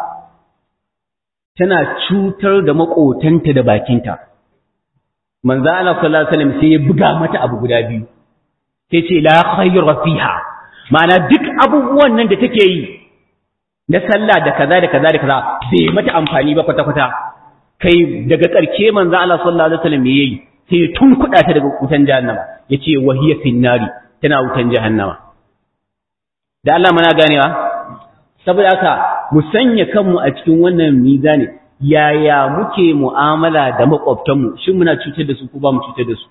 Tana cutar da makotanta da bakinta. Manzo Allah sallallahu alaihi wasallam sai ya buga mata abu guda biyu. Sai ce la khayra fiha. Ma'ana duk abubuwan nan da take yi na sallah da kaza da kaza da kaza bai mata amfani ba kwata kwata. Kai daga karke manzo Allah sallallahu alaihi wasallam yayi sai ya tunkuda ta daga wutan jahannama. Yace wahiya finnari, tana wutan jahannama. Da Allah muna ganewa? Saboda haka mu sanya kanmu a cikin wannan mizani, yaya muke mu'amala da makwabtanmu, shin muna cutar da su ko ba mu cutar da su?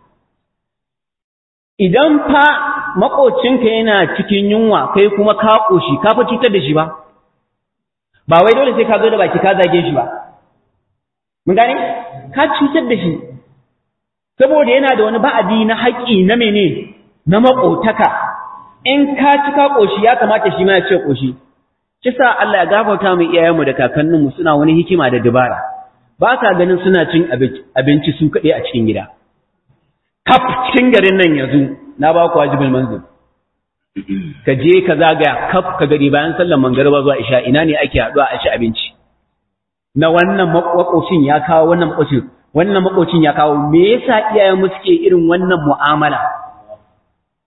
Idan fa makocinka yana cikin yunwa kai kuma ka koshi, ka fa cutar da shi ba? Ba wai dole sai ka zo da baki ka zage shi ba. Mun gane? Ka cutar da shi. Saboda yana da wani ba'adi na haƙi na mene? Na makotaka. In ka ci ka koshi ya kamata shi ma ya ce koshi. Kisa Allah ya gafarta mu iyayenmu da kakanninmu suna wani hikima da dabara. Ba ka ganin suna cin abinci su kaɗai a cikin gida. Kaf cikin garin nan yanzu na ba ku wajibul manzil. Ka je ka zagaya kaf ka gari bayan sallar mangariba zuwa isha ina ne ake haɗuwa a ci abinci. Na wannan makocin ya kawo wannan makocin, wannan makocin ya kawo, me yasa iyayenmu suke irin wannan mu'amala?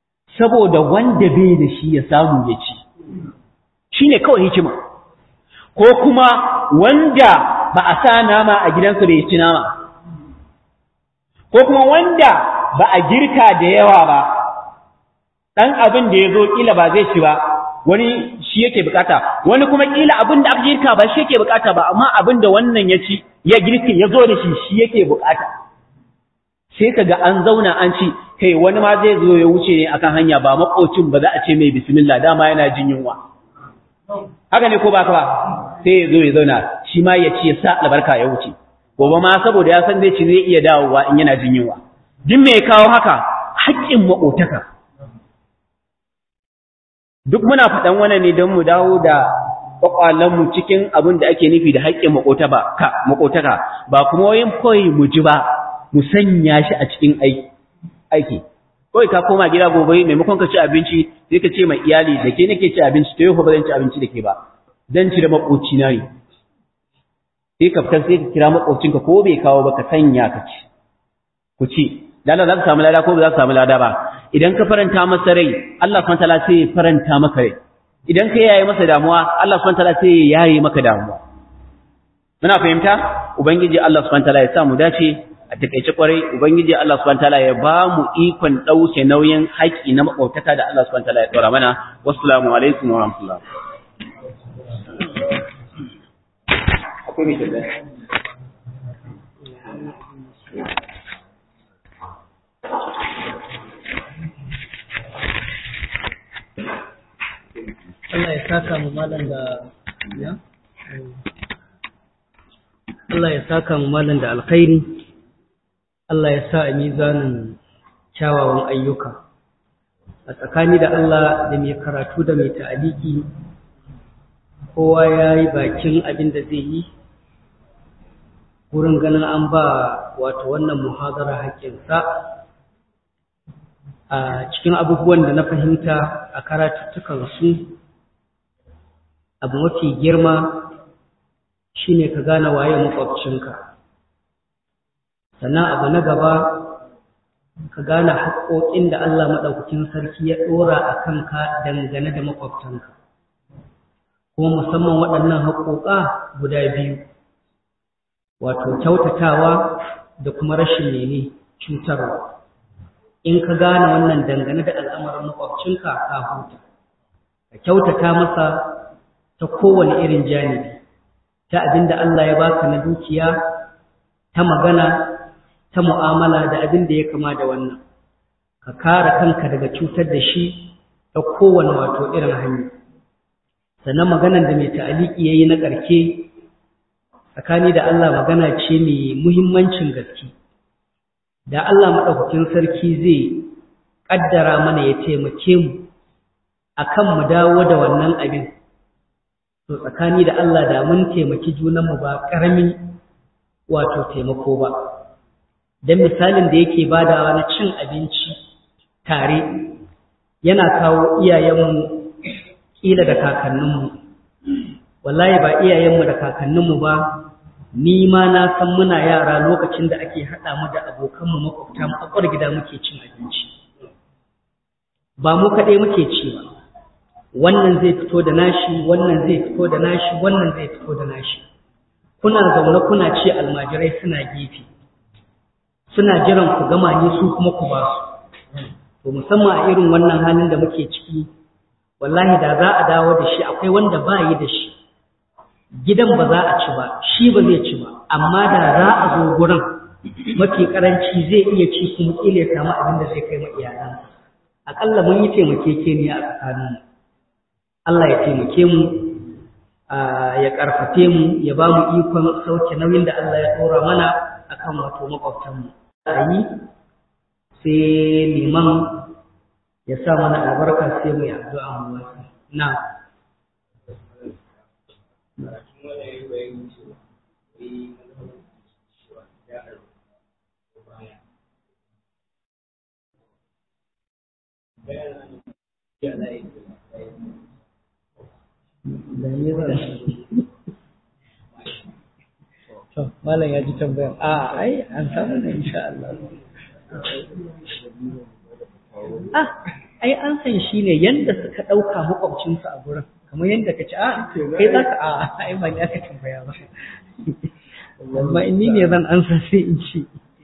Saboda wanda bai da shi ya samu ya ci. Shi ne kawai hikima. ko kuma wanda ba a sa nama a gidansa bai ci nama, ko kuma wanda ba a girka da yawa ba, ɗan abin da ya zo ƙila ba zai ci ba, wani shi yake bukata, wani kuma ƙila abin da aka girka ba shi yake bukata ba, amma abin da wannan ya ci, ya girka ya zo da shi shi yake bukata. Sai ka ga an zauna an ci, kai wani ma zai zo ya wuce ne akan hanya ba makocin ba za a ce mai bismillah dama yana jin yunwa. Haka ne ko ba ka ba? Sai ya zo ya zauna, shi ma ya ci ya sa albarka ya wuce. Gobe ma saboda ya san zai ci zai iya dawowa in yana jin yunwa. Duk me ya kawo haka? Haƙƙin maƙotaka. Duk muna faɗan wannan ne don mu dawo da ƙwaƙwalanmu cikin abin da ake nufi da haƙƙin maƙotaka, ba kuma wayin koyi mu ji ba, mu sanya shi a cikin aiki. Kawai ka koma gida gobe maimakon ka ci abinci sai ka ce mai iyali da ke nake ci abinci, to yau ba zan ci abinci da ke ba, zan ci da maƙoci na ne. Sai ka fitar sai ka kira maƙocinka ko bai kawo ba ka sanya ka ci. Ku ci, lada za ka samu lada ko ba za ka samu lada ba. Idan ka faranta masa rai, Allah subhanahu wataala sai ya faranta maka rai. Idan ka yaye masa damuwa, Allah subhanahu wataala sai ya yaye maka damuwa. Muna fahimta? Ubangiji Allah subhanahu wataala ya sa mu dace, a takeice kwarai Ubangiji Allah subhanahu wataala ya ba mu ikon dauke nauyin haƙi na maƙotaka da Allah subhanahu wataala ya tsora mana. Wassalamu alaikum wa rahmatullah. Akwai mai tabbata. Allah ya saka mu malam da ya Allah ya saka mu malam da alkhairi. Allah ya sa a mizanin kyawawan ayyuka. A tsakani da Allah da mai karatu da mai ta'aliki kowa ya yi bakin abin da zai yi wurin ganin an ba wato wannan muhadara haƙƙinsa. A cikin abubuwan da na fahimta a karatuttukansu, abu mafi girma shine ka gane waye makwabcinka. Sannan abu na gaba ka gane haƙoƙin da Allah maɗaukakin sarki ya ɗora a kanka dangane da makwabtanka. Kuma musamman waɗannan haƙoƙa guda biyu, wato kyautatawa da kuma rashin nene cutarwa. In ka gane wannan dangane da al'amarin makwabcinka ka huta, ka kyautata masa ta kowane irin janibi, ta abin da Allah ya baka na dukiya, ta magana, ta mu'amala da abin da ya kama da wannan, ka kare kanka daga cutar da shi ta kowane wato irin hanya. Sannan maganan da mai ta'aliki ya yi na ƙarke, tsakani da Allah magana ce mai muhimmancin gaske. Da Allah maɗaukakin sarki zai ƙaddara mana ya taimake mu a kan mu dawo da wannan abin, to tsakani da Allah da mun taimaki junanmu ba ƙaramin wato taimako ba. Don misalin da yake badawa na cin abinci tare yana kawo iyayenmu ƙila da kakanninmu. Wallahi ba iyayenmu da kakanninmu ba, ni ma na san muna yara lokacin da ake haɗa mu da abokanmu makwabta mu a ƙwar gida muke cin abinci. Ba mu kaɗai muke ci ba, wannan zai fito da nashi, wannan zai fito da nashi, wannan zai fito da nashi. Kuna zaune kuna ce almajirai suna gefe, suna jiran ku gama ne su kuma ku ba su. To musamman a irin wannan halin da muke ciki, wallahi da za a dawo da shi akwai wanda ba yi da shi. Gidan ba za a ci ba, shi ba zai ci ba, amma da za a zo gurin mafi karanci zai iya ci kuma kila ya samu abin da zai kai ma iyalansa. Akalla mun yi taimakekeniya a tsakaninmu. Allah ya taimake mu, ya karfafe mu, ya ba mu ikon sauke nauyin da Allah ya ɗora mana akan wato makwabtanmu. A yi sai liman ya sa mana albarka sai mu yi addu'a mu wasu. Na. Malam ya ji tambayar. A ai an samu ne insha Allah. Ah, ai an san shi ne yanda suka ɗauka makwabcinsu a gurin. kamar yadda ka ci a kai za ka a ai ba ni aka tambaya ba amma in ni ne zan ansa sai in ci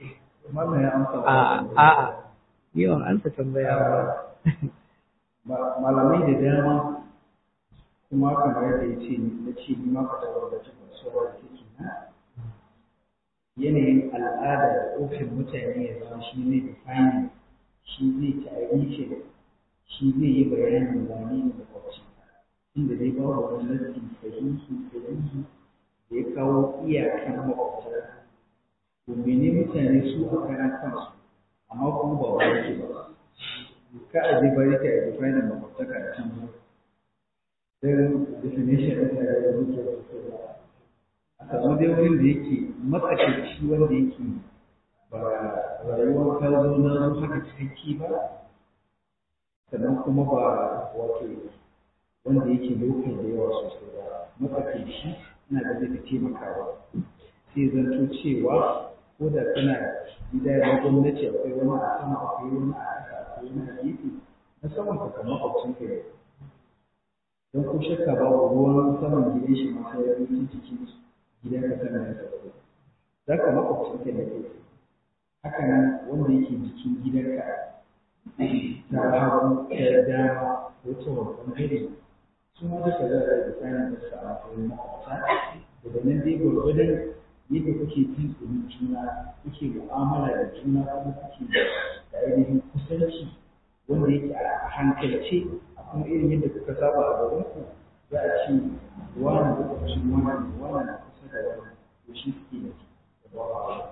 a a a ni ban ansa tambaya ba malamai da dama kuma kamar yadda ya ce na ce ni ma ka taɓa da cikin tsoron da take na yanayin al'ada da ofin mutane ya zama shi ne defining shi zai ci abinci shi zai yi bayanin wani ne da kwaci inda dai babu wani nassi sahihi sahihi da ya kawo iyakan makwabta to mene mutane su a karan kansu amma kuma ba wani ke ba ka a je bari ka yi defining makwabta ka can ba don definition ɗin da ya zuke da a samu dai wurin da yake matsakaici wanda yake ba rayuwar ka zo na zo haka cikakke ba sannan kuma ba wato wanda yake lokacin da yawa sosai ba matsakaici na da zai taimakawa sai zanto cewa ko da kana gida na gwamnati akwai wani a sama akwai wani a ƙasa akwai wani a gefe na saman ka kamar makwabcin ka yau don ko shakka babu ruwan saman gidan shi masu yawancin cikin gidan ka tana da sauƙi za ka makwabcin ka da kai haka nan wanda yake jikin gidanka ta hagu ta dama ko ta wani ɓangare su ma duka za a yi tsanin da su a matsayin makwabta daga nan dai gwargwadon yadda kuke jin ɗumin juna kuke mu'amala da juna kuma kuke da ainihin kusanci wanda yake a hankalce a kuma irin yadda kuka saba a gabanku za a ce wani lokacin wani wani na kusa da wani to shi suke da shi da bawa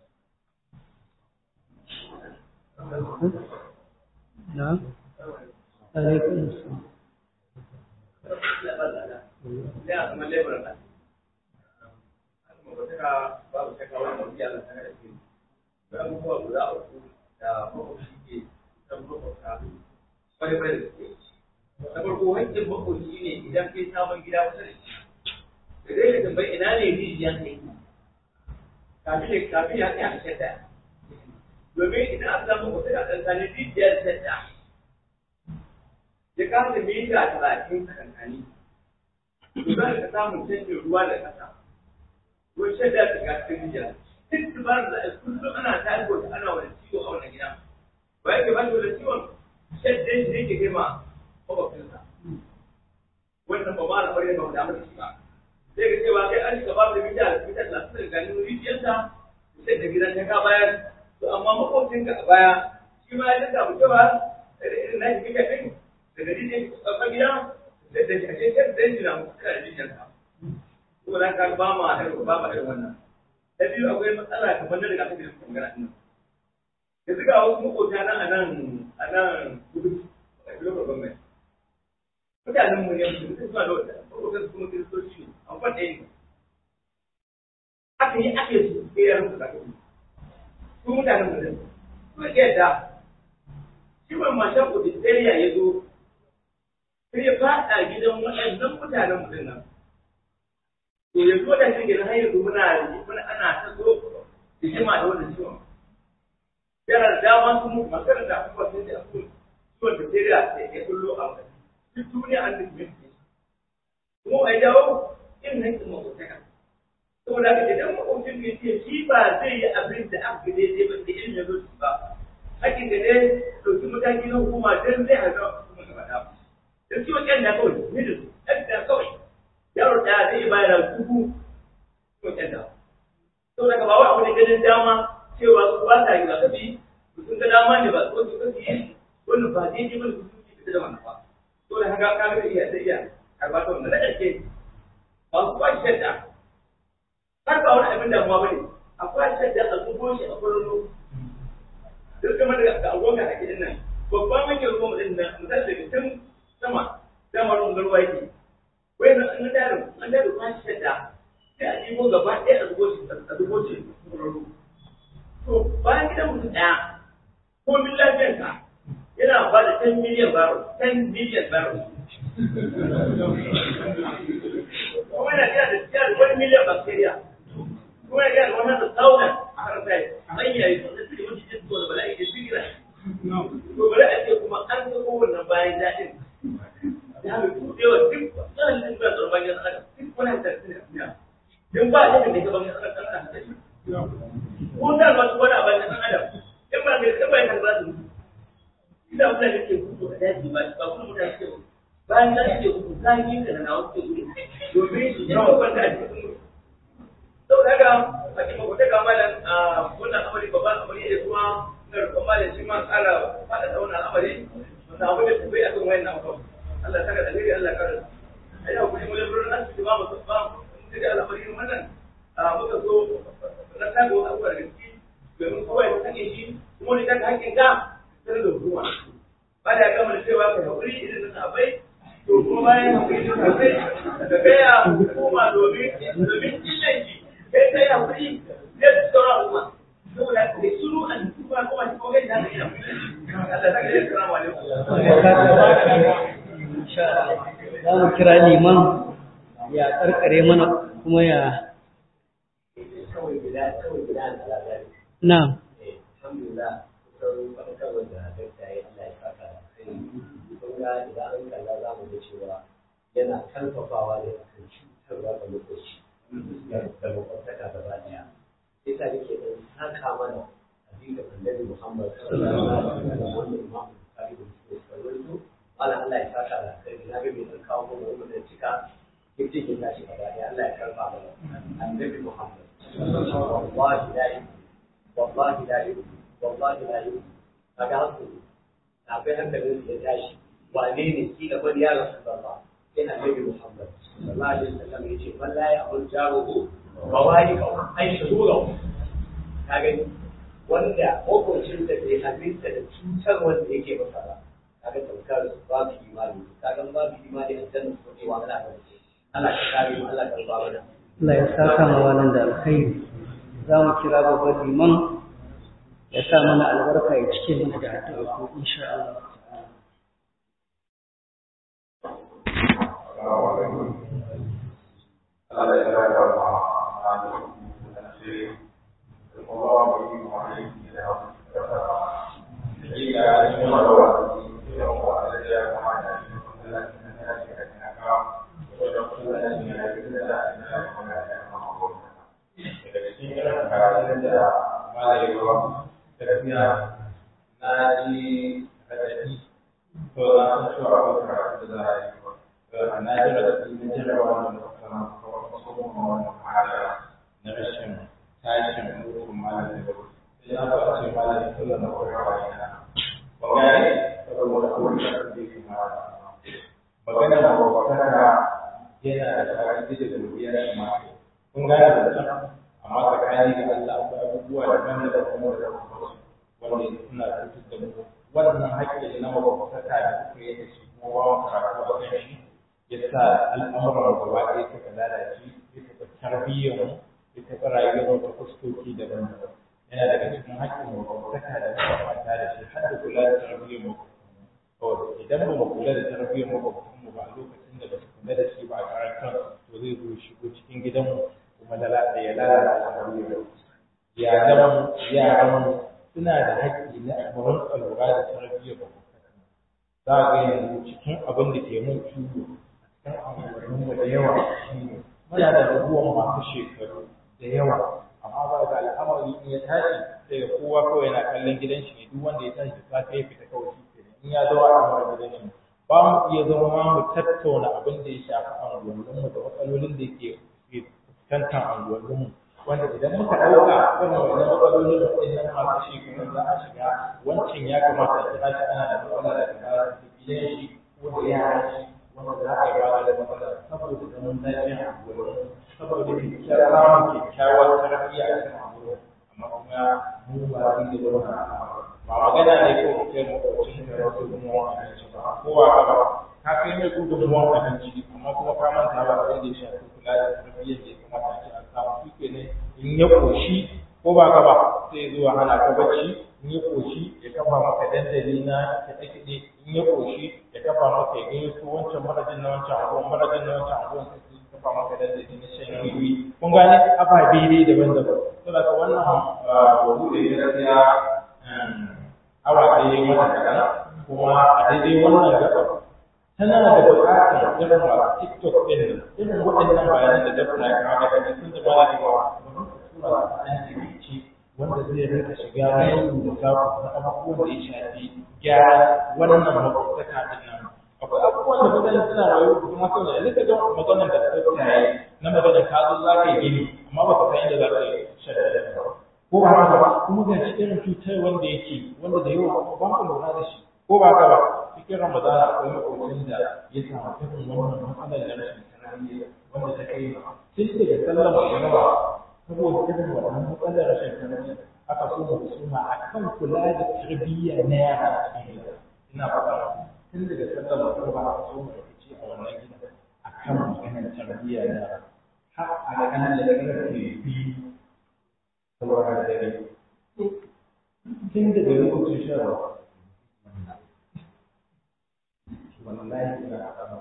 نعم عليكم السلام na farko haƙƙin makoci ne idan kai sabon gida kusa da shi da zai ka tambayi ina ne rijiya ne kafin kafin ya ya shadda domin idan aka samu kusa da tsakanin rijiyar shadda ya kasa mita talatin tsakankani to za ka samu canjin ruwa da ƙasa ko shadda ta ga cikin rijiya duk dubarar da kullum ana tashi da ana wani ciwo a wannan gida ba yake ba shi da ciwon shaddan shi yake kai ma makwabcinsa wannan ba ma alfarin ba mu damu da shi ba sai ga cewa kai an shiga babu da mita da mita talatin da ganin rijiyarsa sai da gidan ta ka bayar to amma makwabcinka a baya shi ma ya samu cewa da irin na shi kai daga rijiyar tsakar gida sai da shi a cikin da shi na mutuka da rijiyarsa kuma dan ka ba ma da ba ma da wannan da biyu akwai matsala kamar da daga cikin magana din yanzu ga wasu makota nan a nan a nan kudu a cikin gwamnati mutanen mu ne mutum suna da wata makotan su kuma kiristoci ne an faɗa yi aka yi ake su tsayar su da kudu su mutanen mu ne suka ke da shi ban mashan kudu tsariya ya zo sai ya faɗa gidan waɗannan mutanen mu nan to ya zo da shi har yanzu muna muna ana ta zo da shi ma da wannan ciwon yana da dama su mu magana da kuma sai da su ciwon da tsariya ya kullo a wani duk duniya an duk mai kuma mai dawo in nan kuma mutaka saboda haka idan makwabcin ke ce shi ba zai yi abin da aka gade sai ba sai in yazo shi ba hakin da ne dauki mataki na hukuma dan zai haɗa kuma gaba da dan shi wajen da kawai ne da su ɗan da kawai yaro da zai bayar da dubu ko ɗan da saboda haka ba wai abu ne ganin dama cewa su ba ta yi ba kafi sun ga dama ne ba ko su kafi wannan ba daidai ba su ci da wannan ba dole haka ka ga iya da iya karba to na ƙarshe ba su ba shadda har ba wani abin damuwa bane akwai shadda a zubo shi a kwallo duk kuma daga ga agonga a gidan nan babban manyan ruwan din nan misali daga tun sama sama ruwan garwa yake wai na an da an da ruwan shadda sai a ɗigo gaba ɗaya a zubo shi a zubo shi to bayan gidan mutum ɗaya ko min lafiyarsa yana ba da ten million barrels, ten million barrels. Kuma yana gina da cikin one million bacteria. Kuma yana gina da one hundred thousand a harfai. Hanya yi sosai suke wani cikin zuwa da bala'i da shi gina. To bari a ce kuma an ga kowanne bayan daɗin. Da haka tuɗewa duk da mutane ke gudu a daji ba ba kuma mutane ke gudu bayan da ke gudu zan yi da na wasu gudu domin su yawa wanda a cikin gudu sau da haka a cikin gudu ga malam a wannan amari babban amari da kuma na rukun malam shi ma tsara faɗa da wannan amari wanda abu da su bai a kan wayan abubuwan Allah ta ga dalili Allah ka rasu a yau kuma mulin birnin asibiti ba mu ba mu da al'amari wannan muka so na kaga wasu abubuwa da gaske domin kowa ya sanya shi kuma ne daga hakkin ka sai da hukuma ba da gama da cewa ka hakuri idan na sabai to kuma bayan hakuri da sabai da gaya hukuma domin domin illan shi kai kai hakuri da sauran hukuma saboda da suru an tuba kuma shi ko gani da ka yi hakuri Allah ta ga assalamu alaikum insha Allah za mu kira liman ya karkare mana kuma ya kawai gida kawai gida da labari na alhamdulillah kusan farkawar da dakta ya Allah ya saka da kai kun ga idan an kalla za mu ga cewa yana karfafawa da kan cutarwa ga lokaci da makwabtaka gaba daya sai ta nake dan saka mana hadisi annabi Muhammad sallallahu alaihi wasallam wanda Imam Bukhari da Muslim suka rawaito Allah Allah ya saka da kai na ga mai kawo mu wannan cika kike kin tashi gaba daya Allah ya karfa mana annabi Muhammad wallahi la wallahi la wallahi la kaga haku akwai hankalin da ya tashi wane ne ki da bani ya rasulullah sai annabi Muhammad sallallahu alaihi wasallam yace wallahi abul jaruhu bawai ka ai shuru kaga wanda hukuncin da ke hadisa da cutar wanda yake masa ba kaga taukar babu imani kaga babu imani a jannar ko ne wa Allah Allah ka kare mu Allah ka ba mana Allah ya saka ma wannan da alkhairi za mu kira babban liman ya sa mana albarka ya cike mana da addu'a ko insha Allah Allah ya raya wa ma'ana shi Allah wa yi wa yi da da ila ya yi marawa da wa da ya kamata Allah ya shi da naka da kuma da shi da da da kuma da cikin karatun da malayewa tafiya na ji hadari to na san cewa ko karatu da za a yi ba na ji da cikin jarabawa da kuma kuma na rashin tashin mutum malaye da sai na ba ce malaye kula na koyarwa yana ba ga ne saboda kuma da kuma magana da wakana yana da fa'ida da rubiya shi ma kun gane da can amma tsakani da Allah akwai abubuwa daban da kuma da kuma wanda suna cutar da mu wannan haƙƙi na mabautaka da kuka yi da shi kuma ba mu karatu a kan shi ya sa al'amuran gaba ɗaya suka lalace ya taɓa tarbiyyar mu ya taɓa rayuwar ta fuskoki daban-daban yana daga cikin haƙƙin mabautaka da muka manta da shi har da kula da tarbiyyar mu kawai idan ba mu kula da tarbiyyar mabautun mu ba a lokacin da ba su kula da shi ba a karantar to zai zo shigo cikin gidanmu kuma da ya lalata tarbiyyar yaran yaran suna da haƙƙi na murin lura da tarbiyyar mabautaka za a ga yanzu cikin abin da ke mun ciwo a cikin anguwanninmu da yawa shi ne muna da rabuwan masu shekaru da yawa amma ba da al'amari in ya tashi sai ga kowa kawai yana kallon gidan shi ne duk wanda ya tashi da safe ya fita kawai shi ke in ya zo a al'amarin gidan shi ba mu iya zama mu tattauna abin da ya shafi anguwanninmu da matsalolin da ke fuskantar anguwanninmu wanda idan muka ɗauka irin wannan matsalolin da ɗin masu shekaru za a shiga wancan ya kamata a kira shi ana da matsala da kaza gidan shi ko da yaran shi wanda za a yi ba da matsala saboda zaman lafiya a gurin saboda kyakkyawar kyakkyawar tarbiyya a cikin gurin amma kuma mu ba su da wannan ba magana ne ko kai mu ko shi da wasu gudunmuwan abinci ba kowa ba ka kai mai gudunmuwan abinci amma kuma ka manta ba abin da ya shafi kula da tarbiyyar da ya kamata a ce an samu shi ke ne in ya koshi ko ba ka ba sai zuwa hana ka bacci in ya koshi ya kafa maka dandali na kiɗe-kiɗe in ya koshi ya kafa maka ya gani su wancan marajin na wancan abubuwan marajin na wancan abubuwan sai su kafa maka dandali na shan wiwi kun gane ababe dai daban-daban saboda ka wannan wabu da ya gaskiya awa ɗaya mata kaɗan kuma a daidai wannan gaba tana da buƙatar irin masu tiktok ɗin nan irin waɗannan bayanan da dabba ya kawo daga sun da ba da yawa tura ɗan jiki wanda zai rinka shiga bayan da sabu na abubuwan da ya shafi gyara wannan makwabtaka din nan akwai abubuwan da mutane suna rayuwa kuma haka ne nika ga maganar da ta tsaye na maganar ka zo za ka yi gini amma ba ka san inda za ka yi shaddada ko ba haka ba kuma ga shi irin cutar wanda yake wanda da yawa ba ku lura da shi ko ba haka ba cikin ramadana akwai makwabcin da ya samu irin wannan matsalar da rashin tarbiyya wanda ta kai tun daga sallar magana saboda irin wannan matsalar rashin tarbiyya aka so mu suna akan kula da tarbiyya na yara a cikin gida ina faɗa tun daga sallar magana aka so mu rikici a wannan gida akan maganar tarbiyya na yara har a kan da karfe biyu saboda dare tun daga lokacin sharawa wallahi ina faɗa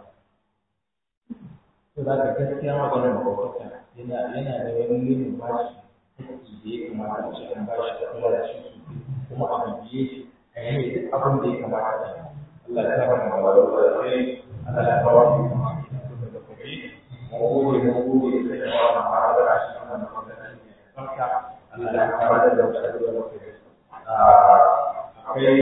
to za ka gaskiya maganar makwabtaka yana yana da wani irin bashi haƙƙi da ya kamata a cikin bashi da kula da shi kuma a bibiye shi a yi duk abin da ya kamata da Allah ya sa mu gaba da sai Allah ya kawo mu da kofi mu gode mu gode sai ya ba mu fara da shi wannan makwabtaka Allah ya kawo da da da akwai